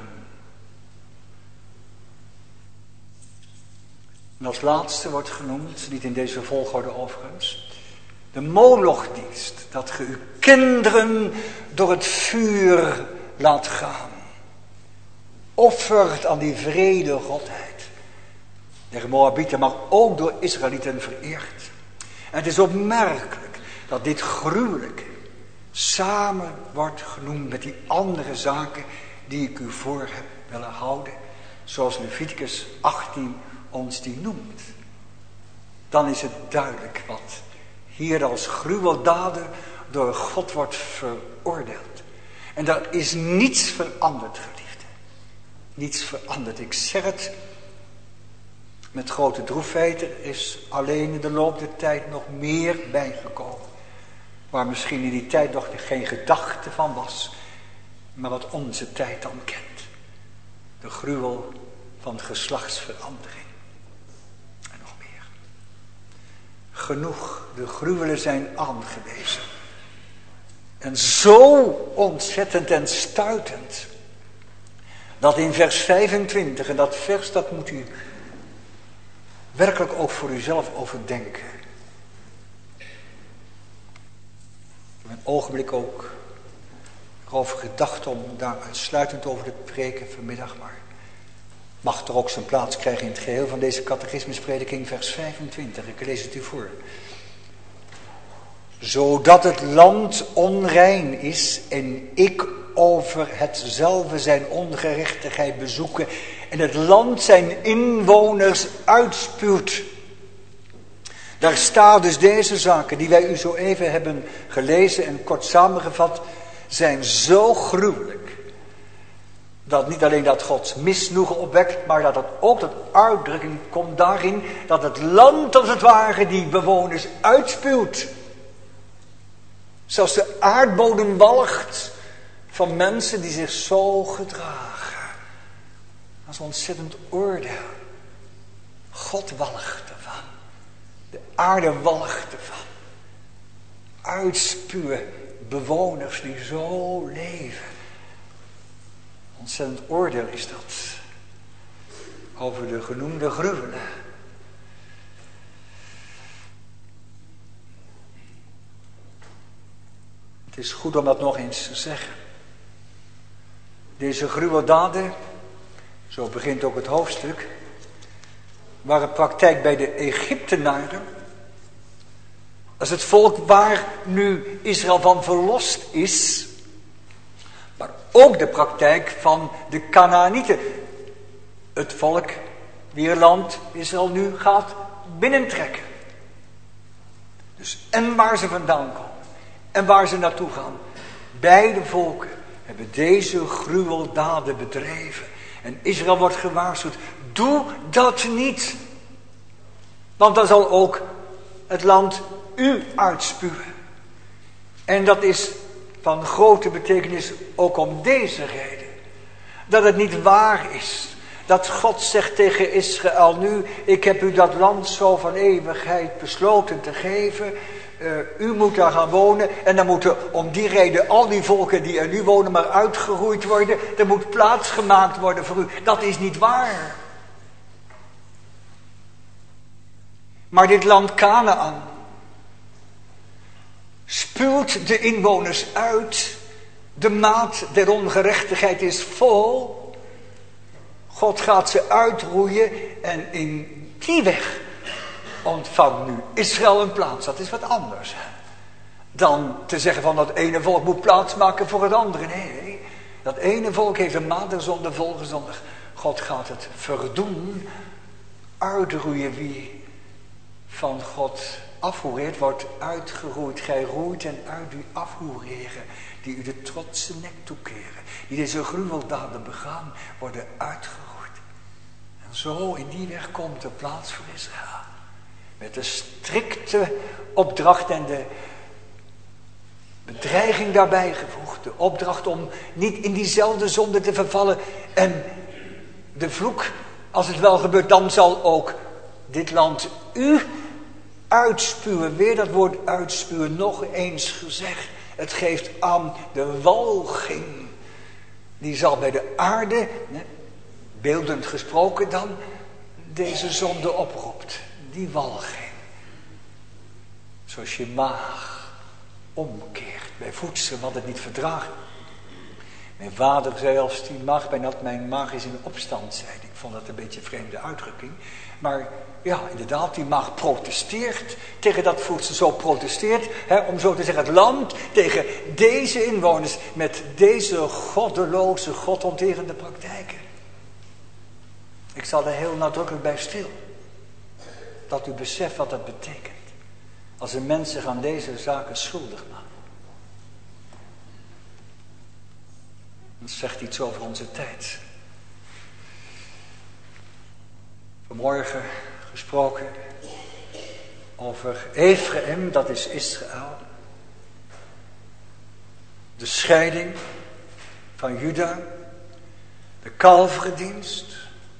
En als laatste wordt genoemd, niet in deze volgorde overigens, de molochdienst. Dat ge uw kinderen door het vuur laat gaan. Offert aan die vrede godheid. De Moabieten, maar ook door Israëlieten vereerd. En het is opmerkelijk dat dit gruwelijke samen wordt genoemd met die andere zaken die ik u voor heb willen houden. Zoals Leviticus 18 ons die noemt. Dan is het duidelijk wat hier als gruweldaden door God wordt veroordeeld. En daar is niets veranderd, geliefde. niets veranderd. Ik zeg het met grote droefheid, er is alleen in de loop der tijd nog meer bijgekomen. Waar misschien in die tijd nog geen gedachte van was, maar wat onze tijd dan kent. De gruwel van geslachtsverandering. En nog meer. Genoeg, de gruwelen zijn aangewezen. En zo ontzettend en stuitend, dat in vers 25, en dat vers dat moet u werkelijk ook voor uzelf overdenken. Ik heb een ogenblik ook erover gedacht om daar uitsluitend over te preken vanmiddag, maar mag toch ook zijn plaats krijgen in het geheel van deze catechismusprediking, vers 25. Ik lees het u voor. Zodat het land onrein is en ik over hetzelfde zijn ongerechtigheid bezoeken en het land zijn inwoners uitspuwt. Daar staan dus deze zaken die wij u zo even hebben gelezen en kort samengevat, zijn zo gruwelijk, dat niet alleen dat Gods misnoegen opwekt, maar dat het ook tot uitdrukking komt daarin dat het land als het ware die bewoners uitspuwt. Zelfs de aardbodem walgt van mensen die zich zo gedragen. Dat is een ontzettend oordeel. God walgt ervan. De aarde walgt ervan. Uitspuwen bewoners die zo leven. Ontzettend oordeel is dat. Over de genoemde gruwelen. Het is goed om dat nog eens te zeggen. Deze gruweldaden, zo begint ook het hoofdstuk, waren praktijk bij de Egyptenaren. Dat is het volk waar nu Israël van verlost is. Maar ook de praktijk van de Kanaanieten. Het volk wier land Israël nu gaat binnentrekken. Dus en waar ze vandaan komen. En waar ze naartoe gaan. Beide volken hebben deze gruweldaden bedreven. En Israël wordt gewaarschuwd. Doe dat niet. Want dan zal ook het land u uitspuwen. En dat is van grote betekenis ook om deze reden. Dat het niet waar is. Dat God zegt tegen Israël nu, ik heb u dat land zo van eeuwigheid besloten te geven. U moet daar gaan wonen en dan moeten om die reden al die volken die er nu wonen maar uitgeroeid worden. Er moet plaats gemaakt worden voor u. Dat is niet waar. Maar dit land Kanaan spuwt de inwoners uit. De maat der ongerechtigheid is vol. God gaat ze uitroeien en in die weg ontvangt nu Israël een plaats. Dat is wat anders dan te zeggen van dat ene volk moet plaats maken voor het andere. Nee, dat ene volk heeft een maat der zonde volgezondigd. God gaat het verdoen, uitroeien wie van God afhoereert, wordt uitgeroeid. Gij roeit en uit u afhoereren, die u de trotse nek toekeren, die deze gruweldaden begaan, worden uitgeroeid. En zo in die weg komt de plaats voor Israël. Met de strikte opdracht en de bedreiging daarbij gevoegd. De opdracht om niet in diezelfde zonde te vervallen. En de vloek, als het wel gebeurt, dan zal ook dit land u uitspuwen. Weer dat woord uitspuwen, nog eens gezegd. Het geeft aan de walging. Die zal bij de aarde, beeldend gesproken dan, deze zonde oproept. Die walging. Zoals je maag omkeert bij voedsel wat het niet verdraagt. Mijn vader zei als die maag bij nat, mijn maag is in opstand, zei hij. Ik vond dat een beetje een vreemde uitdrukking. Maar ja, inderdaad, die maag protesteert tegen dat voedsel. Zo protesteert, om zo te zeggen, het land tegen deze inwoners met deze goddeloze, godonterende praktijken. Ik zal er heel nadrukkelijk bij stil. Dat u beseft wat dat betekent. Als een mens zich aan deze zaken schuldig maakt. Dat zegt iets over onze tijd. Vanmorgen gesproken over Ephraim, dat is Israël. De scheiding van Juda, de kalverendienst,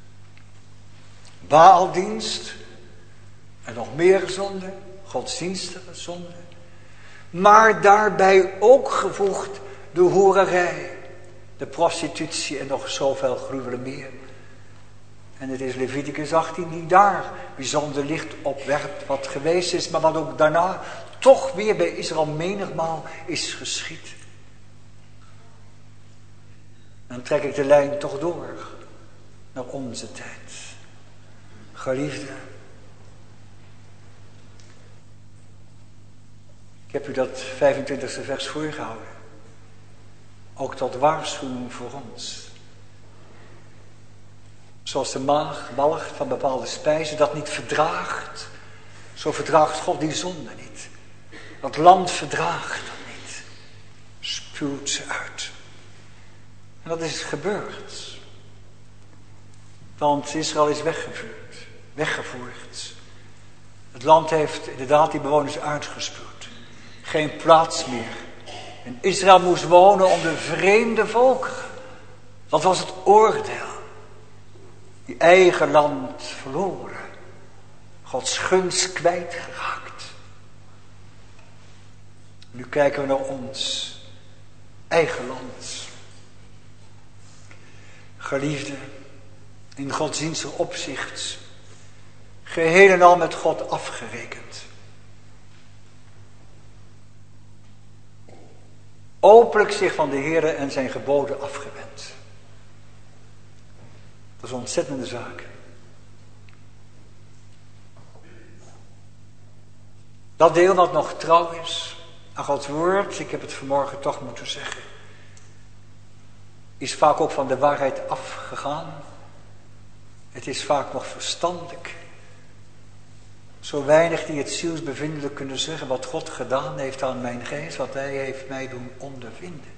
Baaldienst en nog meer zonden, godsdienstige zonden. Maar daarbij ook gevoegd de hoererij, de prostitutie en nog zoveel gruwelen meer. En het is Leviticus 18 die daar bijzonder licht op werpt wat geweest is, maar wat ook daarna toch weer bij Israël menigmaal is geschied. Dan trek ik de lijn toch door naar onze tijd. Geliefde, ik heb u dat 25e vers voorgehouden. Ook tot waarschuwing voor ons. Zoals de maag walgt van bepaalde spijzen dat niet verdraagt, zo verdraagt God die zonde niet. Dat land verdraagt dat niet. Spuwt ze uit. En dat is gebeurd. Want Israël is weggevoerd. Het land heeft inderdaad die bewoners uitgespuwd. Geen plaats meer. En Israël moest wonen onder vreemde volkeren. Dat was het oordeel. Die eigen land verloren. Gods gunst kwijtgeraakt. Nu kijken we naar ons eigen land. Geliefde, in godsdienstig opzicht, geheel en al met God afgerekend. Openlijk zich van de Heere en zijn geboden afgewend. Dat is een ontzettende zaak. Dat deel wat nog trouw is aan Gods woord, ik heb het vanmorgen toch moeten zeggen, is vaak ook van de waarheid afgegaan. Het is vaak nog verstandelijk. Zo weinig die het zielsbevindelijk kunnen zeggen wat God gedaan heeft aan mijn geest, wat hij heeft mij doen ondervinden.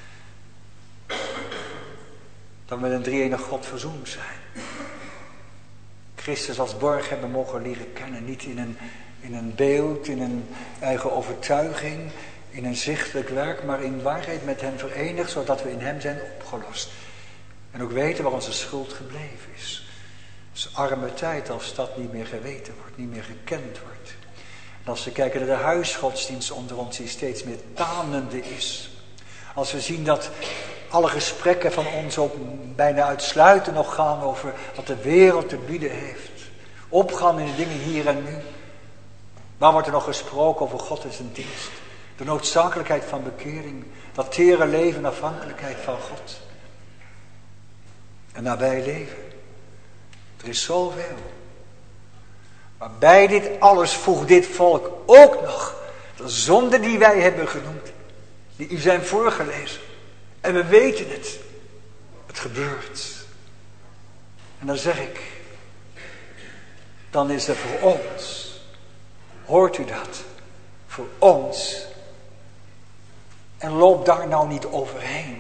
Dat we met een drie-enig God verzoend zijn. Christus als borg hebben mogen leren kennen. Niet in een beeld, in een eigen overtuiging, in een zichtelijk werk, maar in waarheid met hem verenigd, zodat we in hem zijn opgelost. En ook weten waar onze schuld gebleven is. Het is arme tijd als dat niet meer geweten wordt, niet meer gekend wordt. En als we kijken naar de huisgodsdienst onder ons die steeds meer tanende is. Als we zien dat alle gesprekken van ons ook bijna uitsluitend nog gaan over wat de wereld te bieden heeft. Opgaan in de dingen hier en nu. Waar wordt er nog gesproken over God en zijn dienst? De noodzakelijkheid van bekering. Dat tere leven en afhankelijkheid van God. En nabij leven. Er is zoveel. Maar bij dit alles voegt dit volk ook nog de zonden die wij hebben genoemd. Die u zijn voorgelezen. En we weten het. Het gebeurt. En dan zeg ik. Dan is er voor ons. Hoort u dat? Voor ons. En loop daar nou niet overheen.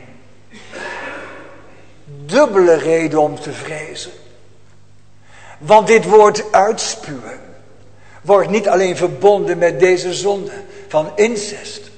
Dubbele reden om te vrezen. Want dit woord uitspuwen wordt niet alleen verbonden met deze zonde van incest,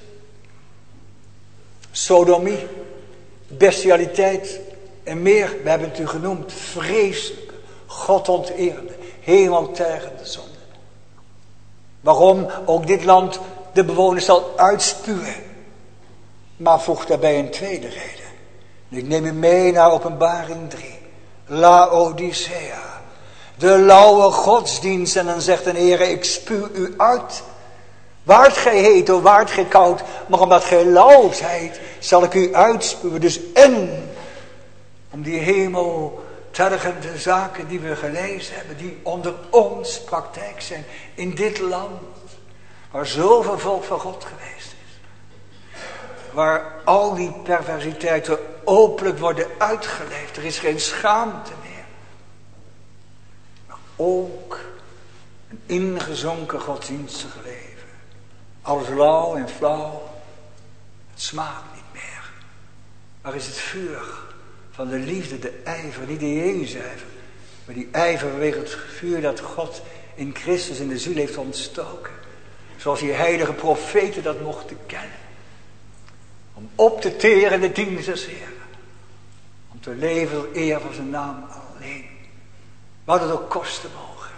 sodomie, bestialiteit en meer. We hebben het u genoemd, vreselijke, godonterende, hemeltergende zonde. Waarom ook dit land de bewoners zal uitspuwen. Maar voeg daarbij een tweede reden. Ik neem u mee naar Openbaring 3. Laodicea. De lauwe godsdienst. En dan zegt de Heer, ik spuw u uit. Waart gij heet of waart gij koud. Maar omdat gij lauw zijt, zal ik u uitspuwen. Dus en om die hemeltergende zaken die we gelezen hebben. Die onder ons praktijk zijn. In dit land. Waar zoveel volk van God geweest is. Waar al die perversiteiten openlijk worden uitgeleefd. Er is geen schaamte meer. Maar ook een ingezonken godsdienstige leven. Alles lauw en flauw. Het smaakt niet meer. Waar is het vuur van de liefde, de ijver, niet de Jezus-ijver. Maar die ijver vanwege het vuur dat God in Christus in de ziel heeft ontstoken. Zoals die heilige profeten dat mochten kennen. Om op te teren in de dienst des Heeren. Om te leven door eer van zijn naam alleen. Wat het ook kosten mogen.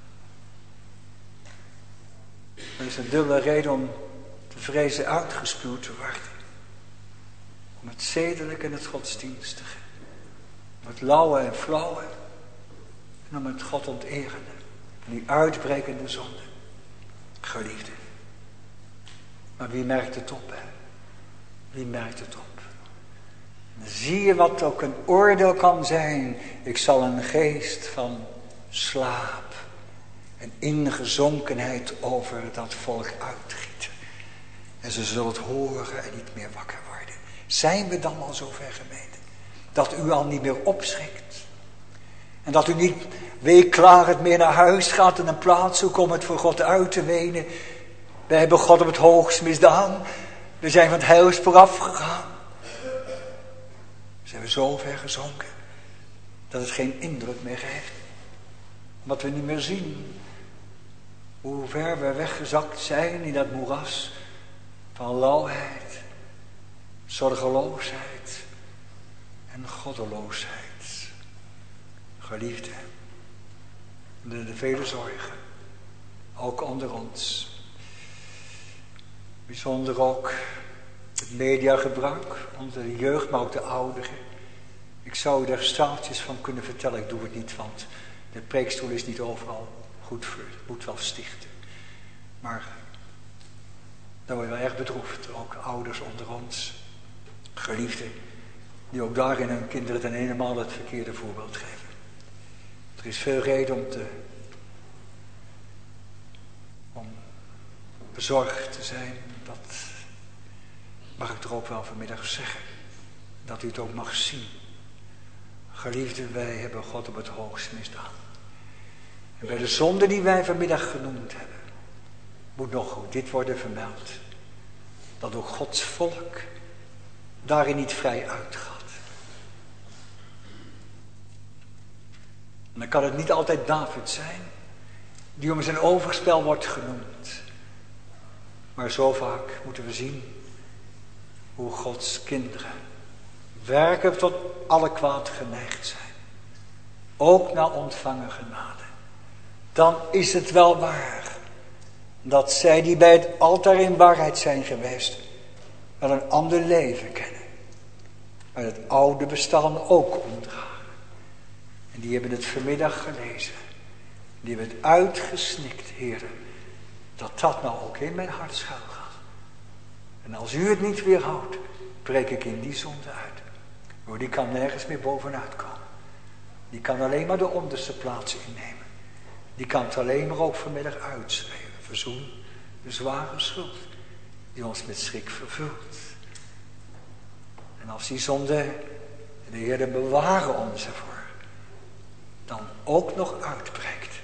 Er is een dubbele reden om te vrezen uitgespuwd te worden. Om het zedelijke en het godsdienstige. Om het lauwe en flauwe. En om het God onterende. En die uitbrekende zonde. Geliefde. Maar wie merkt het op, hè? Wie merkt het op? Dan zie je wat ook een oordeel kan zijn. Ik zal een geest van slaap en ingezonkenheid over dat volk uitgieten. En ze zullen het horen en niet meer wakker worden. Zijn we dan al zover, gemeente? Dat u al niet meer opschrikt. En dat u niet weeklagend meer naar huis gaat en een plaats zoekt om het voor God uit te wenen. Wij hebben God op het hoogst misdaan. We zijn van het heilspoor afgegaan. Zijn we zo ver gezonken dat het geen indruk meer geeft. Omdat we niet meer zien hoe ver we weggezakt zijn in dat moeras van lauwheid, zorgeloosheid en goddeloosheid. Geliefde, de vele zorgen, ook onder ons. Bijzonder ook het mediagebruik, onder de jeugd, maar ook de ouderen. Ik zou u daar staaltjes van kunnen vertellen, ik doe het niet, want de preekstoel is niet overal goed voor, het moet wel stichten. Maar dan word je wel erg bedroefd, ook ouders onder ons, geliefden, die ook daarin hun kinderen ten eenmaal het verkeerde voorbeeld geven. Er is veel reden om bezorgd te zijn. Dat mag ik er ook wel vanmiddag zeggen. Dat u het ook mag zien. Geliefden, wij hebben God op het hoogst misdaan. En bij de zonde die wij vanmiddag genoemd hebben, moet nog dit worden vermeld. Dat ook Gods volk daarin niet vrij uitgaat. En dan kan het niet altijd David zijn, die om zijn overspel wordt genoemd. Maar zo vaak moeten we zien hoe Gods kinderen werkelijk tot alle kwaad geneigd zijn. Ook na ontvangen genade. Dan is het wel waar dat zij die bij het altaar in waarheid zijn geweest, wel een ander leven kennen. Maar het oude bestaan ook omdragen. En die hebben het vanmiddag gelezen. Die hebben het uitgesnikt, heren. Dat dat nou ook in mijn hart schuil gaat. En als u het niet weerhoudt, breek ik in die zonde uit. Maar die kan nergens meer bovenuit komen. Die kan alleen maar de onderste plaats innemen. Die kan het alleen maar ook vanmiddag uitschreeuwen. Verzoen de zware schuld die ons met schrik vervult. En als die zonde, de Heer bewaren ons ervoor, dan ook nog uitbreekt.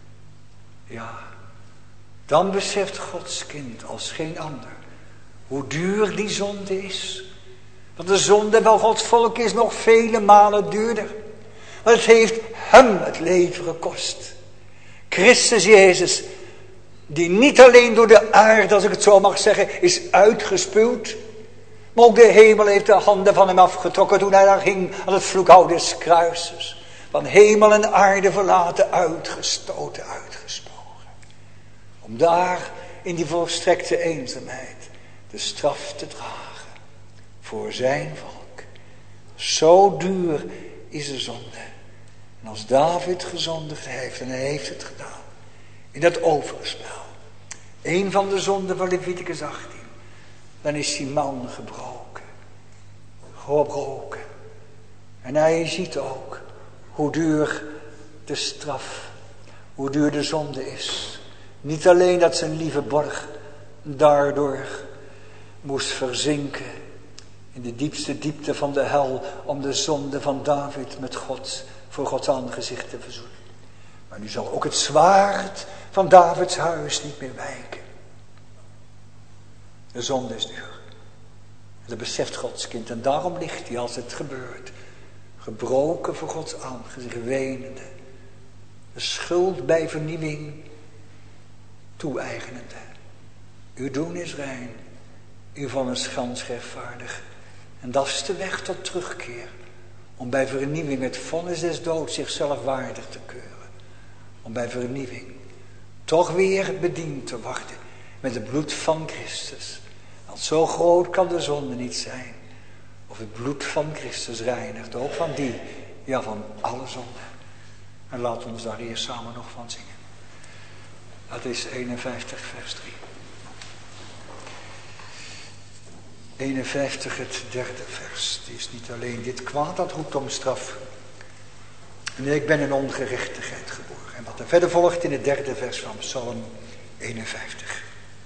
Ja, dan beseft Gods kind als geen ander hoe duur die zonde is. Want de zonde wel Gods volk is nog vele malen duurder. Want het heeft hem het leven gekost. Christus Jezus, die niet alleen door de aarde, als ik het zo mag zeggen, is uitgespuwd. Maar ook de hemel heeft de handen van hem afgetrokken toen hij daar hing aan het vloekhout des kruises. Van hemel en aarde verlaten, uitgestoten, uitgesproken. Om daar in die volstrekte eenzaamheid de straf te dragen. Voor zijn volk. Zo duur is de zonde. En als David gezondigd heeft, en hij heeft het gedaan. In dat overspel. Een van de zonden van Leviticus 18. Dan is die man gebroken. Gebroken. En hij ziet ook hoe duur de straf, hoe duur de zonde is. Niet alleen dat zijn lieve borg daardoor moest verzinken in de diepste diepte van de hel om de zonde van David met God voor Gods aangezicht te verzoenen. Maar nu zal ook het zwaard van Davids huis niet meer wijken. De zonde is duur. Dat beseft Gods kind en daarom ligt hij als het gebeurt. Gebroken voor Gods aangezicht, wenende. de schuld bij vernieuwing toe-eigenende. Uw doen is rein, uw vonnis gansch rechtvaardig. En dat is de weg tot terugkeer. Om bij vernieuwing het vonnis des doods zichzelf waardig te keuren. Om bij vernieuwing toch weer bediend te worden met het bloed van Christus. Want zo groot kan de zonde niet zijn. Of het bloed van Christus reinigt, ook van die, ja van alle zonden. En laten we ons daar eerst samen nog van zingen. Dat is 51 vers 3. 51 het derde vers. Het is niet alleen dit kwaad dat roept om straf. Nee, ik ben in ongerechtigheid geboren. En wat er verder volgt in het derde vers van Psalm 51.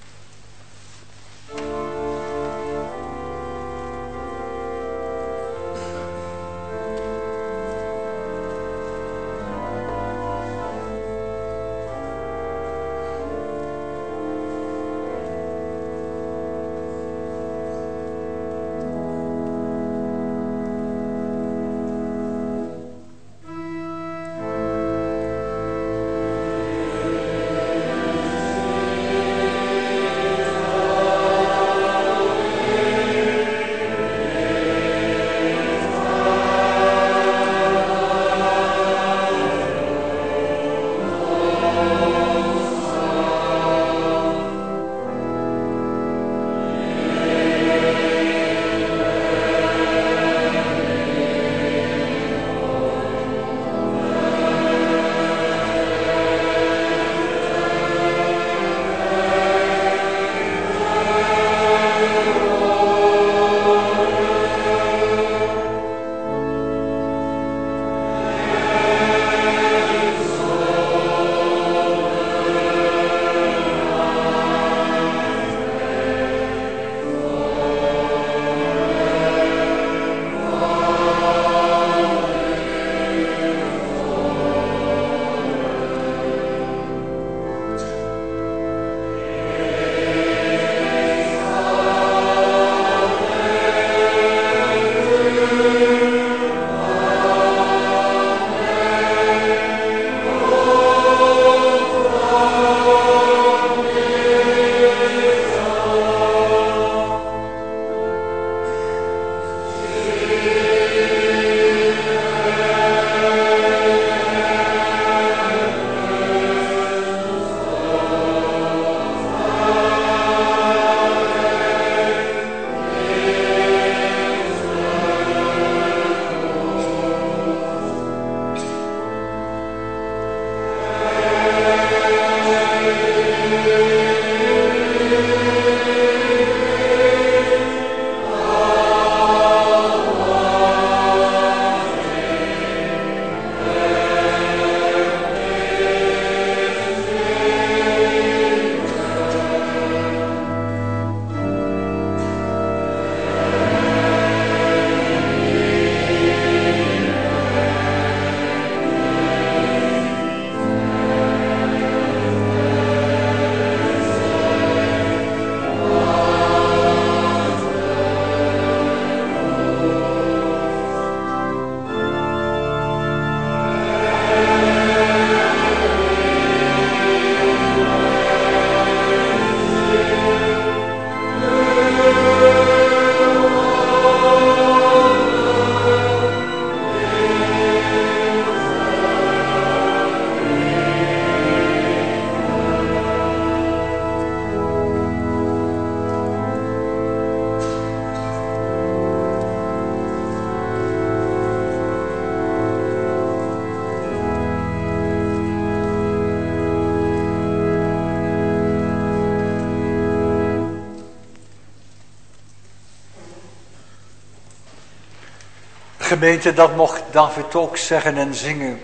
Gemeente, dat mocht David ook zeggen en zingen.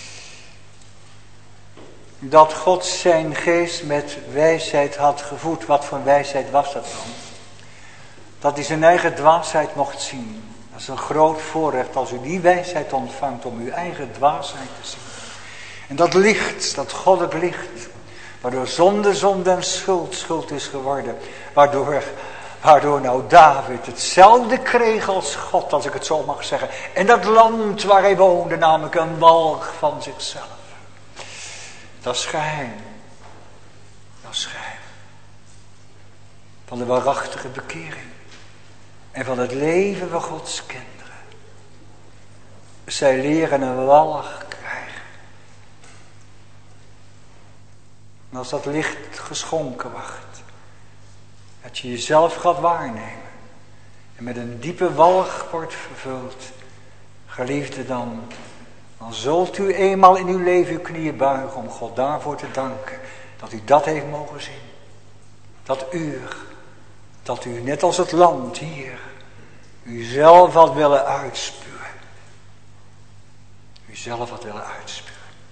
Dat God zijn geest met wijsheid had gevoed. Wat voor wijsheid was dat dan? Dat hij zijn eigen dwaasheid mocht zien. Dat is een groot voorrecht als u die wijsheid ontvangt om uw eigen dwaasheid te zien. En dat licht, dat goddelijk licht, waardoor zonde en schuld is geworden. Waardoor nou David hetzelfde kreeg als God, als ik het zo mag zeggen. En dat land waar hij woonde, namelijk een walg van zichzelf. Dat is geheim. Dat is geheim. Van de waarachtige bekering. En van het leven van Gods kinderen. Zij leren een walg krijgen. En als dat licht geschonken wordt. Dat je jezelf gaat waarnemen. En met een diepe walg wordt vervuld. Geliefde, dan zult u eenmaal in uw leven uw knieën buigen om God daarvoor te danken. Dat u dat heeft mogen zien. Dat uur. Dat u net als het land hier. U zelf had willen uitspuwen. U zelf had willen uitspuwen.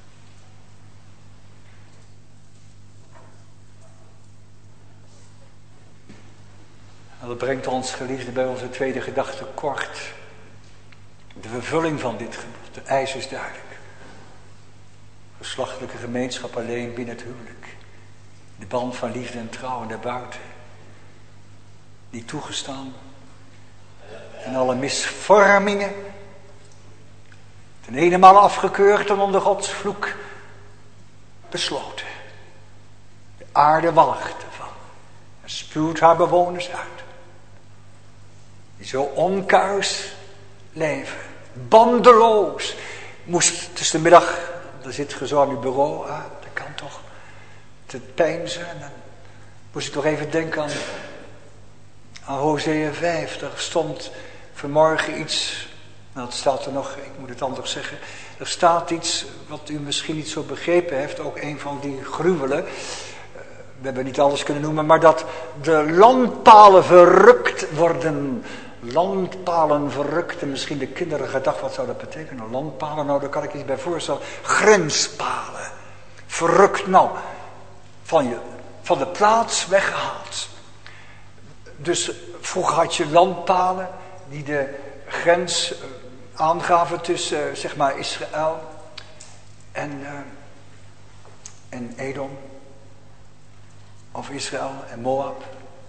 En dat brengt ons, geliefde, bij onze tweede gedachte kort. De vervulling van dit gebod. De eis is duidelijk. Geslachtelijke gemeenschap alleen binnen het huwelijk. De band van liefde en trouw en daarbuiten. Niet toegestaan. En alle misvormingen. Ten ene afgekeurd en onder Gods vloek besloten. De aarde walgt ervan. En spuwt haar bewoners uit. Die zo onkuis leven. Bandeloos. Moest tussen de middag, daar zit je zo aan uw bureau. Dat kan toch. Te peinzen. En dan moest ik toch even denken aan Hosea 5. Daar stond vanmorgen iets. Nou, het staat er nog, ik moet het anders zeggen. Er staat iets wat u misschien niet zo begrepen heeft. Ook een van die gruwelen. We hebben niet alles kunnen noemen. Maar dat de landpalen verrukt worden. Landpalen verrukt. En misschien de kinderen gedacht, wat zou dat betekenen? Landpalen, nou daar kan ik iets bij voorstellen. Grenspalen. Verrukt, nou. Van de plaats weggehaald. Dus vroeger had je landpalen die de grens aangaven tussen zeg maar Israël en Edom. Of Israël en Moab.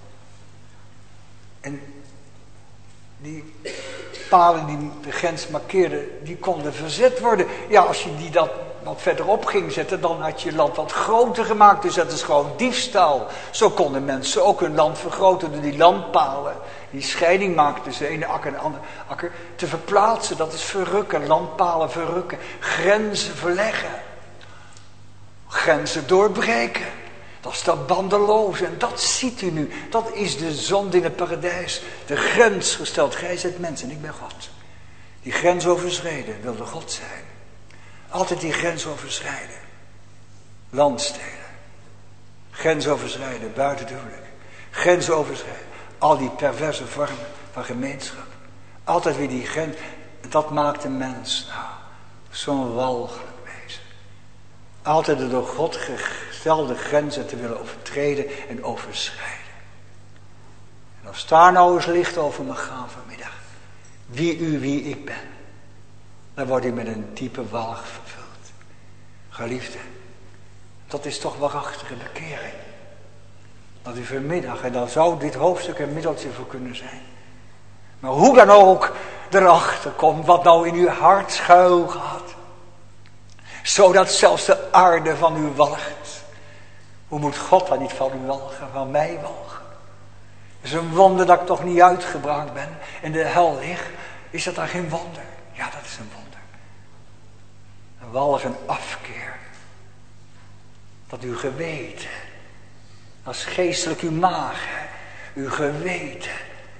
En die palen die de grens markeerden, die konden verzet worden. Ja, als je die dat wat verderop ging zetten, dan had je land wat groter gemaakt. Dus dat is gewoon diefstal. Zo konden mensen ook hun land vergroten door die landpalen. Die scheiding maakten tussen de ene akker en de andere akker. Te verplaatsen, dat is verrukken. Landpalen verrukken. Grenzen verleggen. Grenzen doorbreken. Dat is dat bandeloos. En dat ziet u nu. Dat is de zonde in het paradijs. De grens gesteld. Gij zijt mens en ik ben God. Die grens overschreden wilde God zijn. Altijd die grens overschrijden. Landsteden. Grens overschrijden buiten het huwelijk. Grens overschrijden. Al die perverse vormen van gemeenschap. Altijd weer die grens. Dat maakt een mens nou zo'n walgelijk wezen. Altijd de door God gestelde grenzen te willen overtreden en overschrijden. En als daar nou eens licht over me gaan vanmiddag. Wie u, wie ik ben. Dan wordt u met een diepe walg vervuld. Geliefde, dat is toch waarachtige bekering. Dat u vanmiddag, en dan zou dit hoofdstuk een middeltje voor kunnen zijn. Maar hoe dan ook erachter komt wat nou in uw hart schuil gaat. Zodat zelfs de aarde van u walgt. Hoe moet God dan niet van u walgen, van mij walgen? Het is een wonder dat ik toch niet uitgebracht ben en de hel lig. Is dat dan geen wonder? Ja, dat is een wonder. Een walg, een afkeer. Dat uw geweten, als geestelijk uw maag, uw geweten,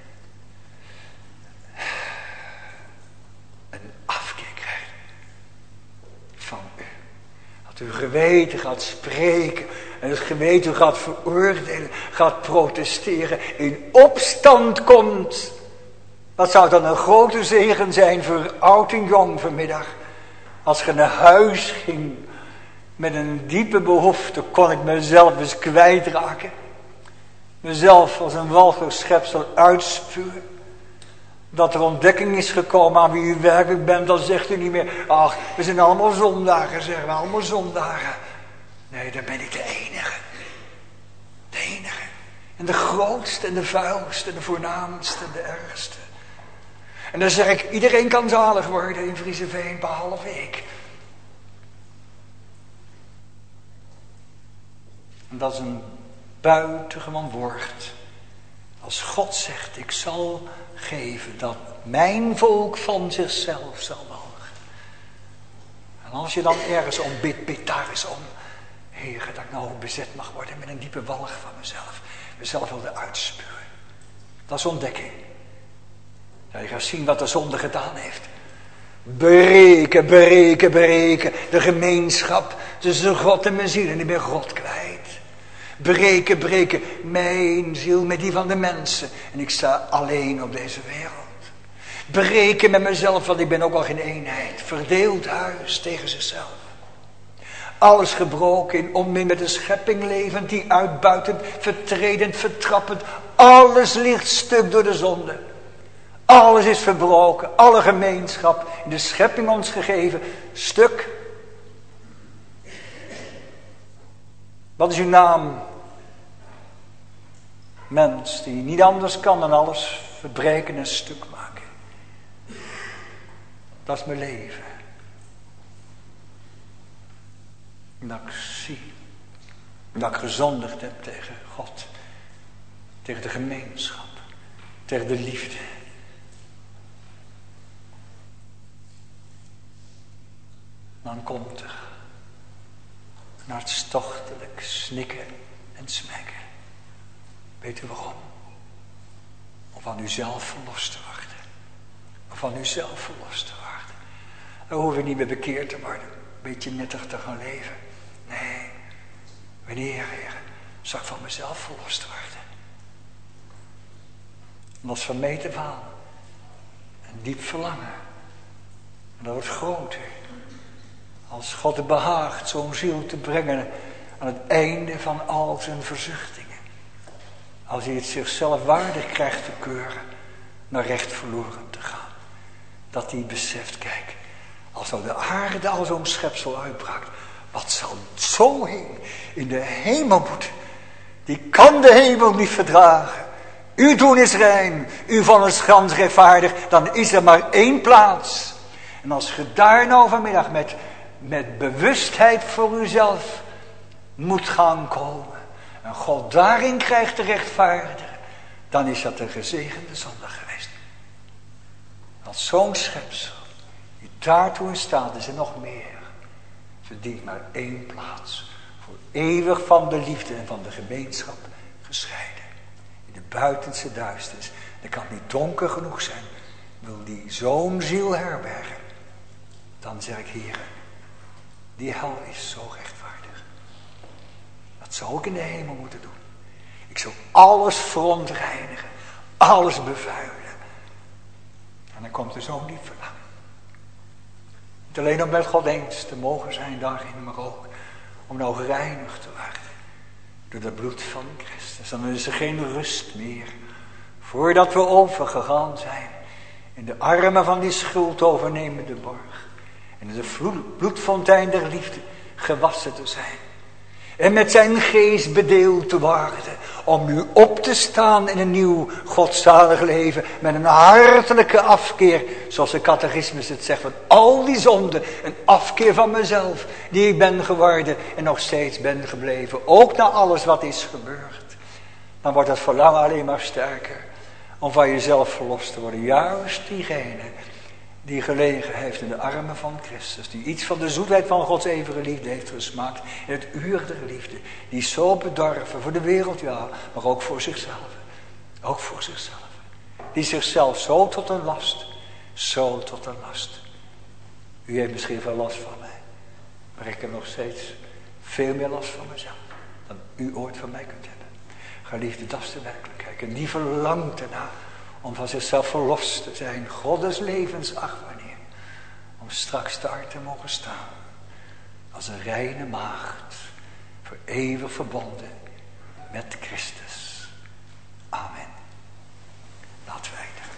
een afkeer krijgt van u. Dat uw geweten gaat spreken en het geweten gaat veroordelen, gaat protesteren, in opstand komt. Dat zou dan een grote zegen zijn voor oud en jong vanmiddag. Als je naar huis ging met een diepe behoefte, kon ik mezelf eens kwijtraken. Mezelf als een walgelijk schepsel uitspuwen. Dat er ontdekking is gekomen aan wie u werkelijk bent, dan zegt u niet meer, ach, we zijn allemaal zondagen, zeggen we, allemaal zondagen. Nee, dan ben ik de enige. De enige. En de grootste en de vuilste en de voornaamste en de ergste. En dan zeg ik, iedereen kan zalig worden in Vriezeveen, behalve ik. En dat is een buitengewoon woord. Als God zegt, ik zal geven dat mijn volk van zichzelf zal walgen. En als je dan ergens om bidt, bid daar eens om. Heer, dat ik nou bezet mag worden met een diepe walg van mezelf. Mezelf wilde uitspuwen. Dat is ontdekking. Ja, je gaat zien wat de zonde gedaan heeft. Breken. De gemeenschap tussen God en mijn ziel. En ik ben God kwijt. Breken mijn ziel met die van de mensen. En ik sta alleen op deze wereld. Breken met mezelf, want ik ben ook al geen eenheid. Verdeeld huis tegen zichzelf. Alles gebroken in onmin met de schepping levend, die uitbuitend, vertredend, vertrappend. Alles ligt stuk door de zonde. Alles is verbroken, alle gemeenschap in de schepping ons gegeven, stuk. Wat is uw naam? Mens die niet anders kan dan alles verbreken en stuk maken. Dat is mijn leven. Dat ik zie. Dat ik gezondigd heb tegen God. Tegen de gemeenschap. Tegen de liefde. Dan komt er een hartstochtelijk snikken en smekken. Weet u waarom? Om van uzelf verlost te worden. Om van uzelf verlost te worden. Dan hoef je niet meer bekeerd te worden. Een beetje nuttig te gaan leven. Nee. Wanneer, Heer, zal ik van mezelf verlost worden? En dat is van meet af aan. Een diep verlangen. En dat wordt groter. Als God het behaagt zo'n ziel te brengen aan het einde van al zijn verzuchtingen. Als hij het zichzelf waardig krijgt te keuren naar recht verloren te gaan. Dat hij beseft, kijk, als nou de aarde al zo'n schepsel uitbraakt. Wat zal zo in de hemel moeten? Die kan de hemel niet verdragen. U doen is rein, u van is gans rechtvaardig. Dan is er maar één plaats. En als je daar nou vanmiddag met bewustheid voor uzelf moet gaan komen. En God daarin krijgt de rechtvaardiger. Dan is dat een gezegende zondag geweest. Als zo'n schepsel die daartoe in staat is en nog meer. Verdient maar één plaats. Voor eeuwig van de liefde en van de gemeenschap gescheiden. In de buitenste duisternis. Dat kan niet donker genoeg zijn. Wil die zo'n ziel herbergen. Dan zeg ik, Heer, die hel is zo rechtvaardig. Dat zou ik in de hemel moeten doen. Ik zou alles verontreinigen. Alles bevuilen. En dan komt er zo'n diep verlangen. Niet alleen om met God eens te mogen zijn daarin, maar ook om nou gereinigd te worden. Door het bloed van Christus. Dan is er geen rust meer. Voordat we overgegaan zijn. In de armen van die schuldovernemende borg. En in de bloedfontein der liefde gewassen te zijn. En met zijn geest bedeeld te worden. Om nu op te staan in een nieuw godzalig leven. Met een hartelijke afkeer. Zoals de catechismus het zegt. Van al die zonden. Een afkeer van mezelf. Die ik ben geworden. En nog steeds ben gebleven. Ook na alles wat is gebeurd. Dan wordt dat verlangen alleen maar sterker. Om van jezelf verlost te worden. Juist diegene die gelegen heeft in de armen van Christus. Die iets van de zoetheid van Gods eeuwige liefde heeft gesmaakt. In het uur der liefde. Die is zo bedorven voor de wereld, ja. Maar ook voor zichzelf. Ook voor zichzelf. Die zichzelf zo tot een last. Zo tot een last. U heeft misschien veel last van mij. Maar ik heb nog steeds veel meer last van mezelf. Dan u ooit van mij kunt hebben. Geliefde, dat is de werkelijkheid. En die verlangt erna. Om van zichzelf verlost te zijn. God des levens, ach wanneer. Om straks daar te mogen staan. Als een reine maagd. Voor eeuwig verbonden met Christus. Amen. Laten we eindigen.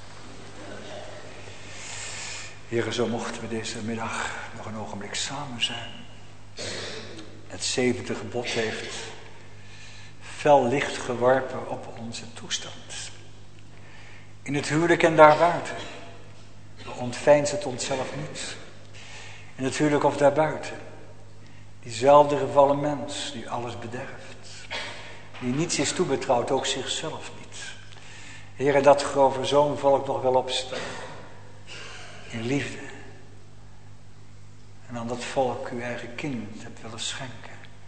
Heren, zo mochten we deze middag nog een ogenblik samen zijn. Het 7e gebod heeft fel licht geworpen op onze toestand. In het huwelijk en daarbuiten. We ontveinzen het onszelf niet. In het huwelijk of daarbuiten. Diezelfde gevallen mens die alles bederft. Die niets is toebetrouwd, ook zichzelf niet. Heere, dat grove zo'n volk nog wel opstaan. In liefde. En aan dat volk uw eigen kind hebt willen schenken.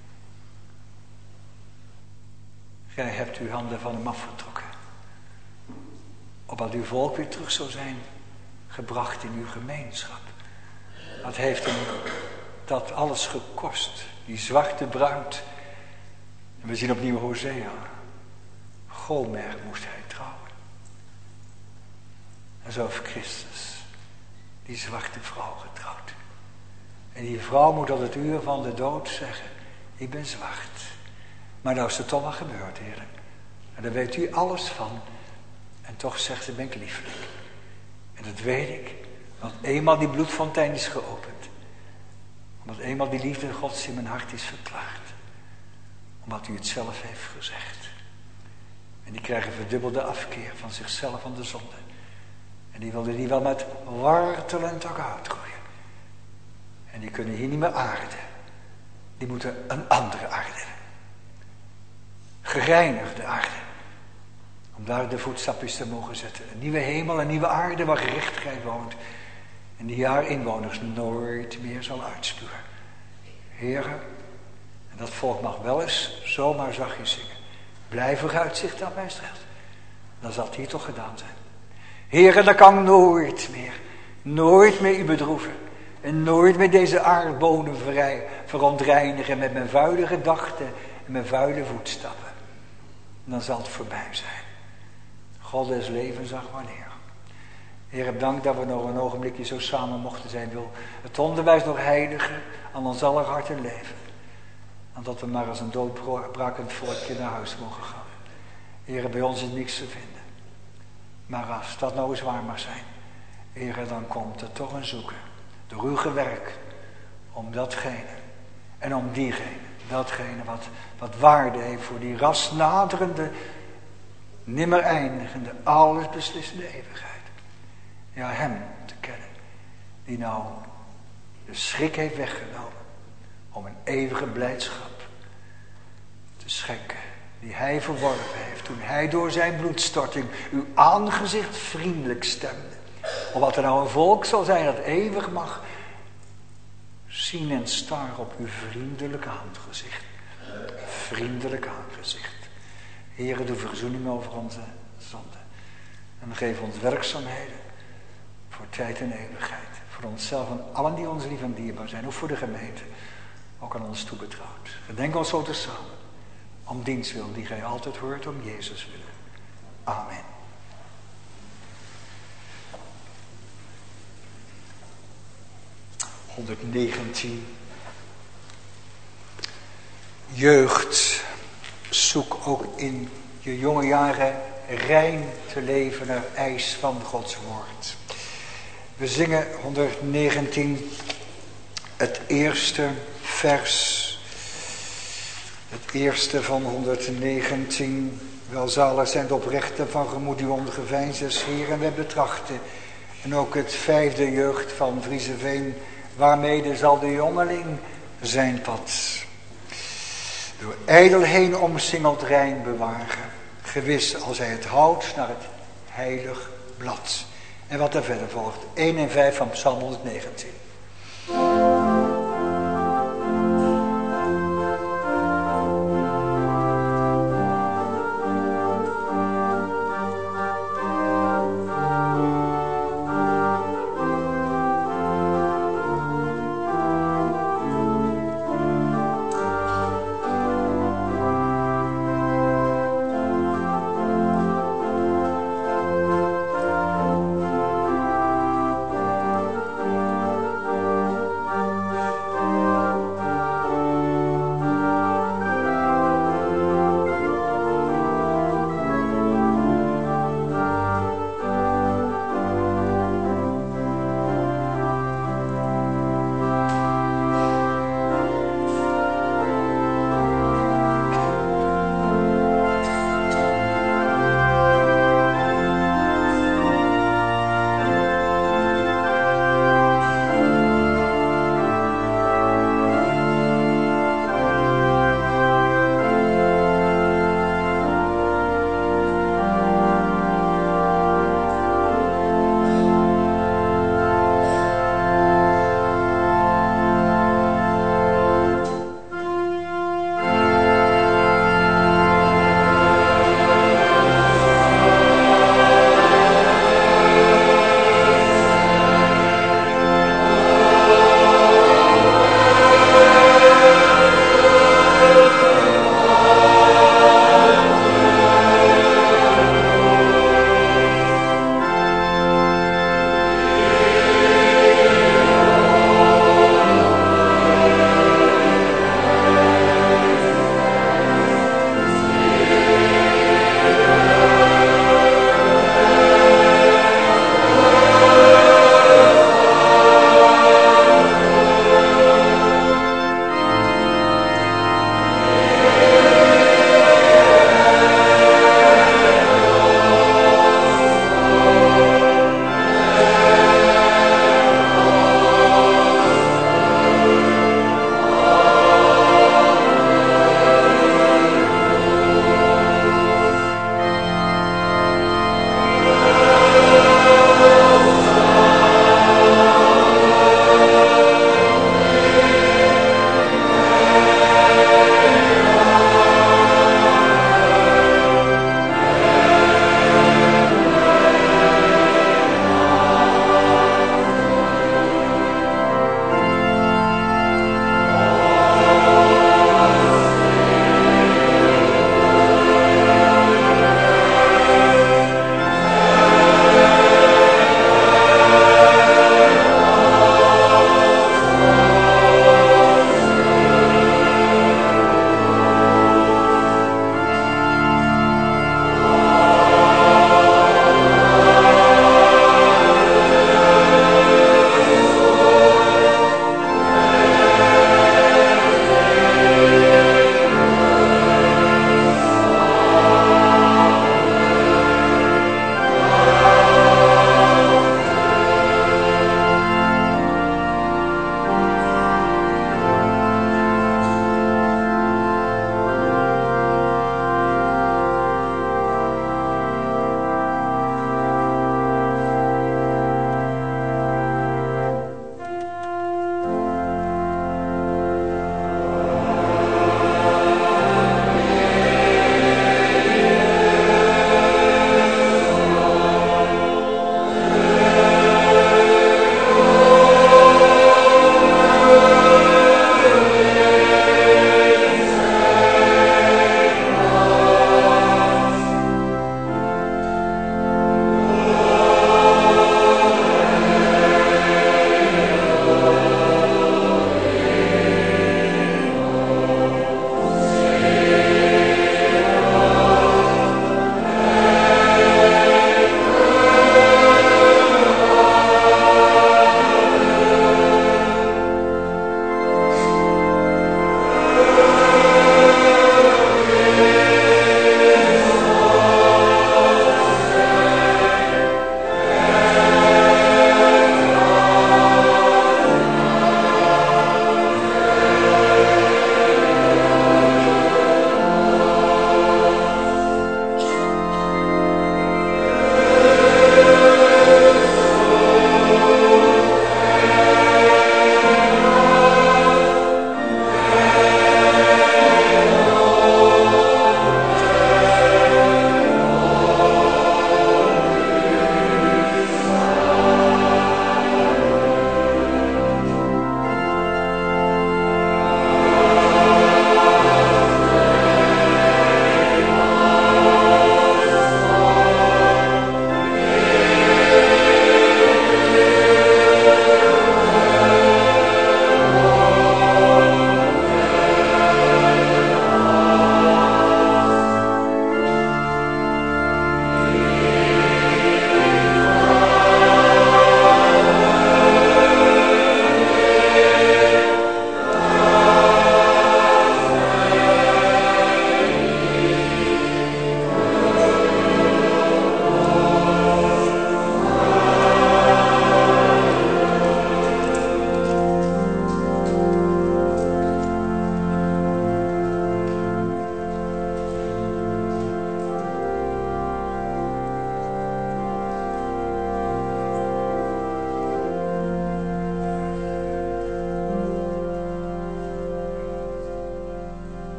Gij hebt uw handen van hem afgetrokken. Opdat uw volk weer terug zou zijn gebracht in uw gemeenschap. Wat heeft hem dat alles gekost? Die zwarte bruid. En we zien opnieuw Hosea. Gomer moest hij trouwen. En zo heeft Christus die zwarte vrouw getrouwd. En die vrouw moet tot het uur van de dood zeggen, ik ben zwart. Maar nou is het toch wel gebeurd, Heer. En daar weet u alles van. En toch zegt ze, ben ik lieflijk. En dat weet ik, want eenmaal die bloedfontein is geopend. Omdat eenmaal die liefde Gods in mijn hart is verklaard. Omdat u het zelf heeft gezegd. En die krijgen verdubbelde afkeer van zichzelf van de zonde. En die wilden die wel met wortel en tak uitroeien. En die kunnen hier niet meer aarden. Die moeten een andere aarde. Gereinigde aarde. Om daar de voetstapjes te mogen zetten. Een nieuwe hemel, een nieuwe aarde waar gerechtigheid woont. En die haar inwoners nooit meer zal uitspuwen. Heren, en dat volk mag wel eens zomaar zachtjes zingen. Blijf vooruitzicht dat mij strelt. Dan zal het hier toch gedaan zijn. Heren, dat kan nooit meer u bedroeven. En nooit meer deze aardbonen verontreinigen met mijn vuile gedachten en mijn vuile voetstappen. En dan zal het voorbij zijn. God des levens zag wanneer. Heer, dank dat we nog een ogenblikje zo samen mochten zijn. Wil het onderwijs nog heiligen aan ons aller harten leven. En dat we maar als een doodbrakend volkje naar huis mogen gaan. Heer, bij ons is niks te vinden. Maar als dat nou eens waar mag zijn. Heer, dan komt er toch een zoeken. Door uw gewerk. Om datgene. En om diegene. Datgene wat waarde heeft voor die ras naderende. Nimmer eindigende. Alles beslissende eeuwigheid. Ja, hem te kennen. Die nou de schrik heeft weggenomen. Om een eeuwige blijdschap te schenken. Die hij verworven heeft. Toen hij door zijn bloedstorting uw aangezicht vriendelijk stemde. Omdat er nou een volk zal zijn dat eeuwig mag zien en staren op uw vriendelijke aangezicht. Vriendelijke aangezicht. Heere, doe verzoening over onze zonden. En geef ons werkzaamheden voor tijd en eeuwigheid. Voor onszelf en allen die ons lief en dierbaar zijn. Ook voor de gemeente. Ook aan ons toebetrouwd. Gedenk ons zo te samen. Om dienst wil die gij altijd hoort, om Jezus willen. Amen. (119). Jeugd, zoek ook in je jonge jaren rein te leven naar eis van Gods woord. We zingen 119, het eerste vers. Het eerste van 119. Welzalig zijn de oprechten van gemoed die ongeveinsd, Heer, en we betrachten. En ook het vijfde, jeugd van Vriezeveen. Waarmede zal de jongeling zijn pad door ijdelheen omsingeld rein bewaren. Gewis als hij het houdt naar het heilig blad. En wat er verder volgt. 1 en 5 van Psalm 119.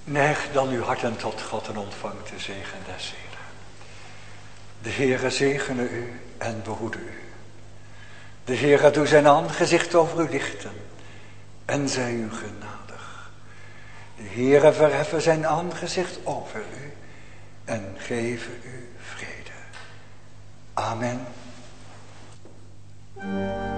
Neig dan uw harten tot God en ontvangt de zegen des Heren. De Heere zegene u en behoede u. De Heere doe zijn aangezicht over u lichten en zij u genadig. De Heere verheffen zijn aangezicht over u en geven u vrede. Amen.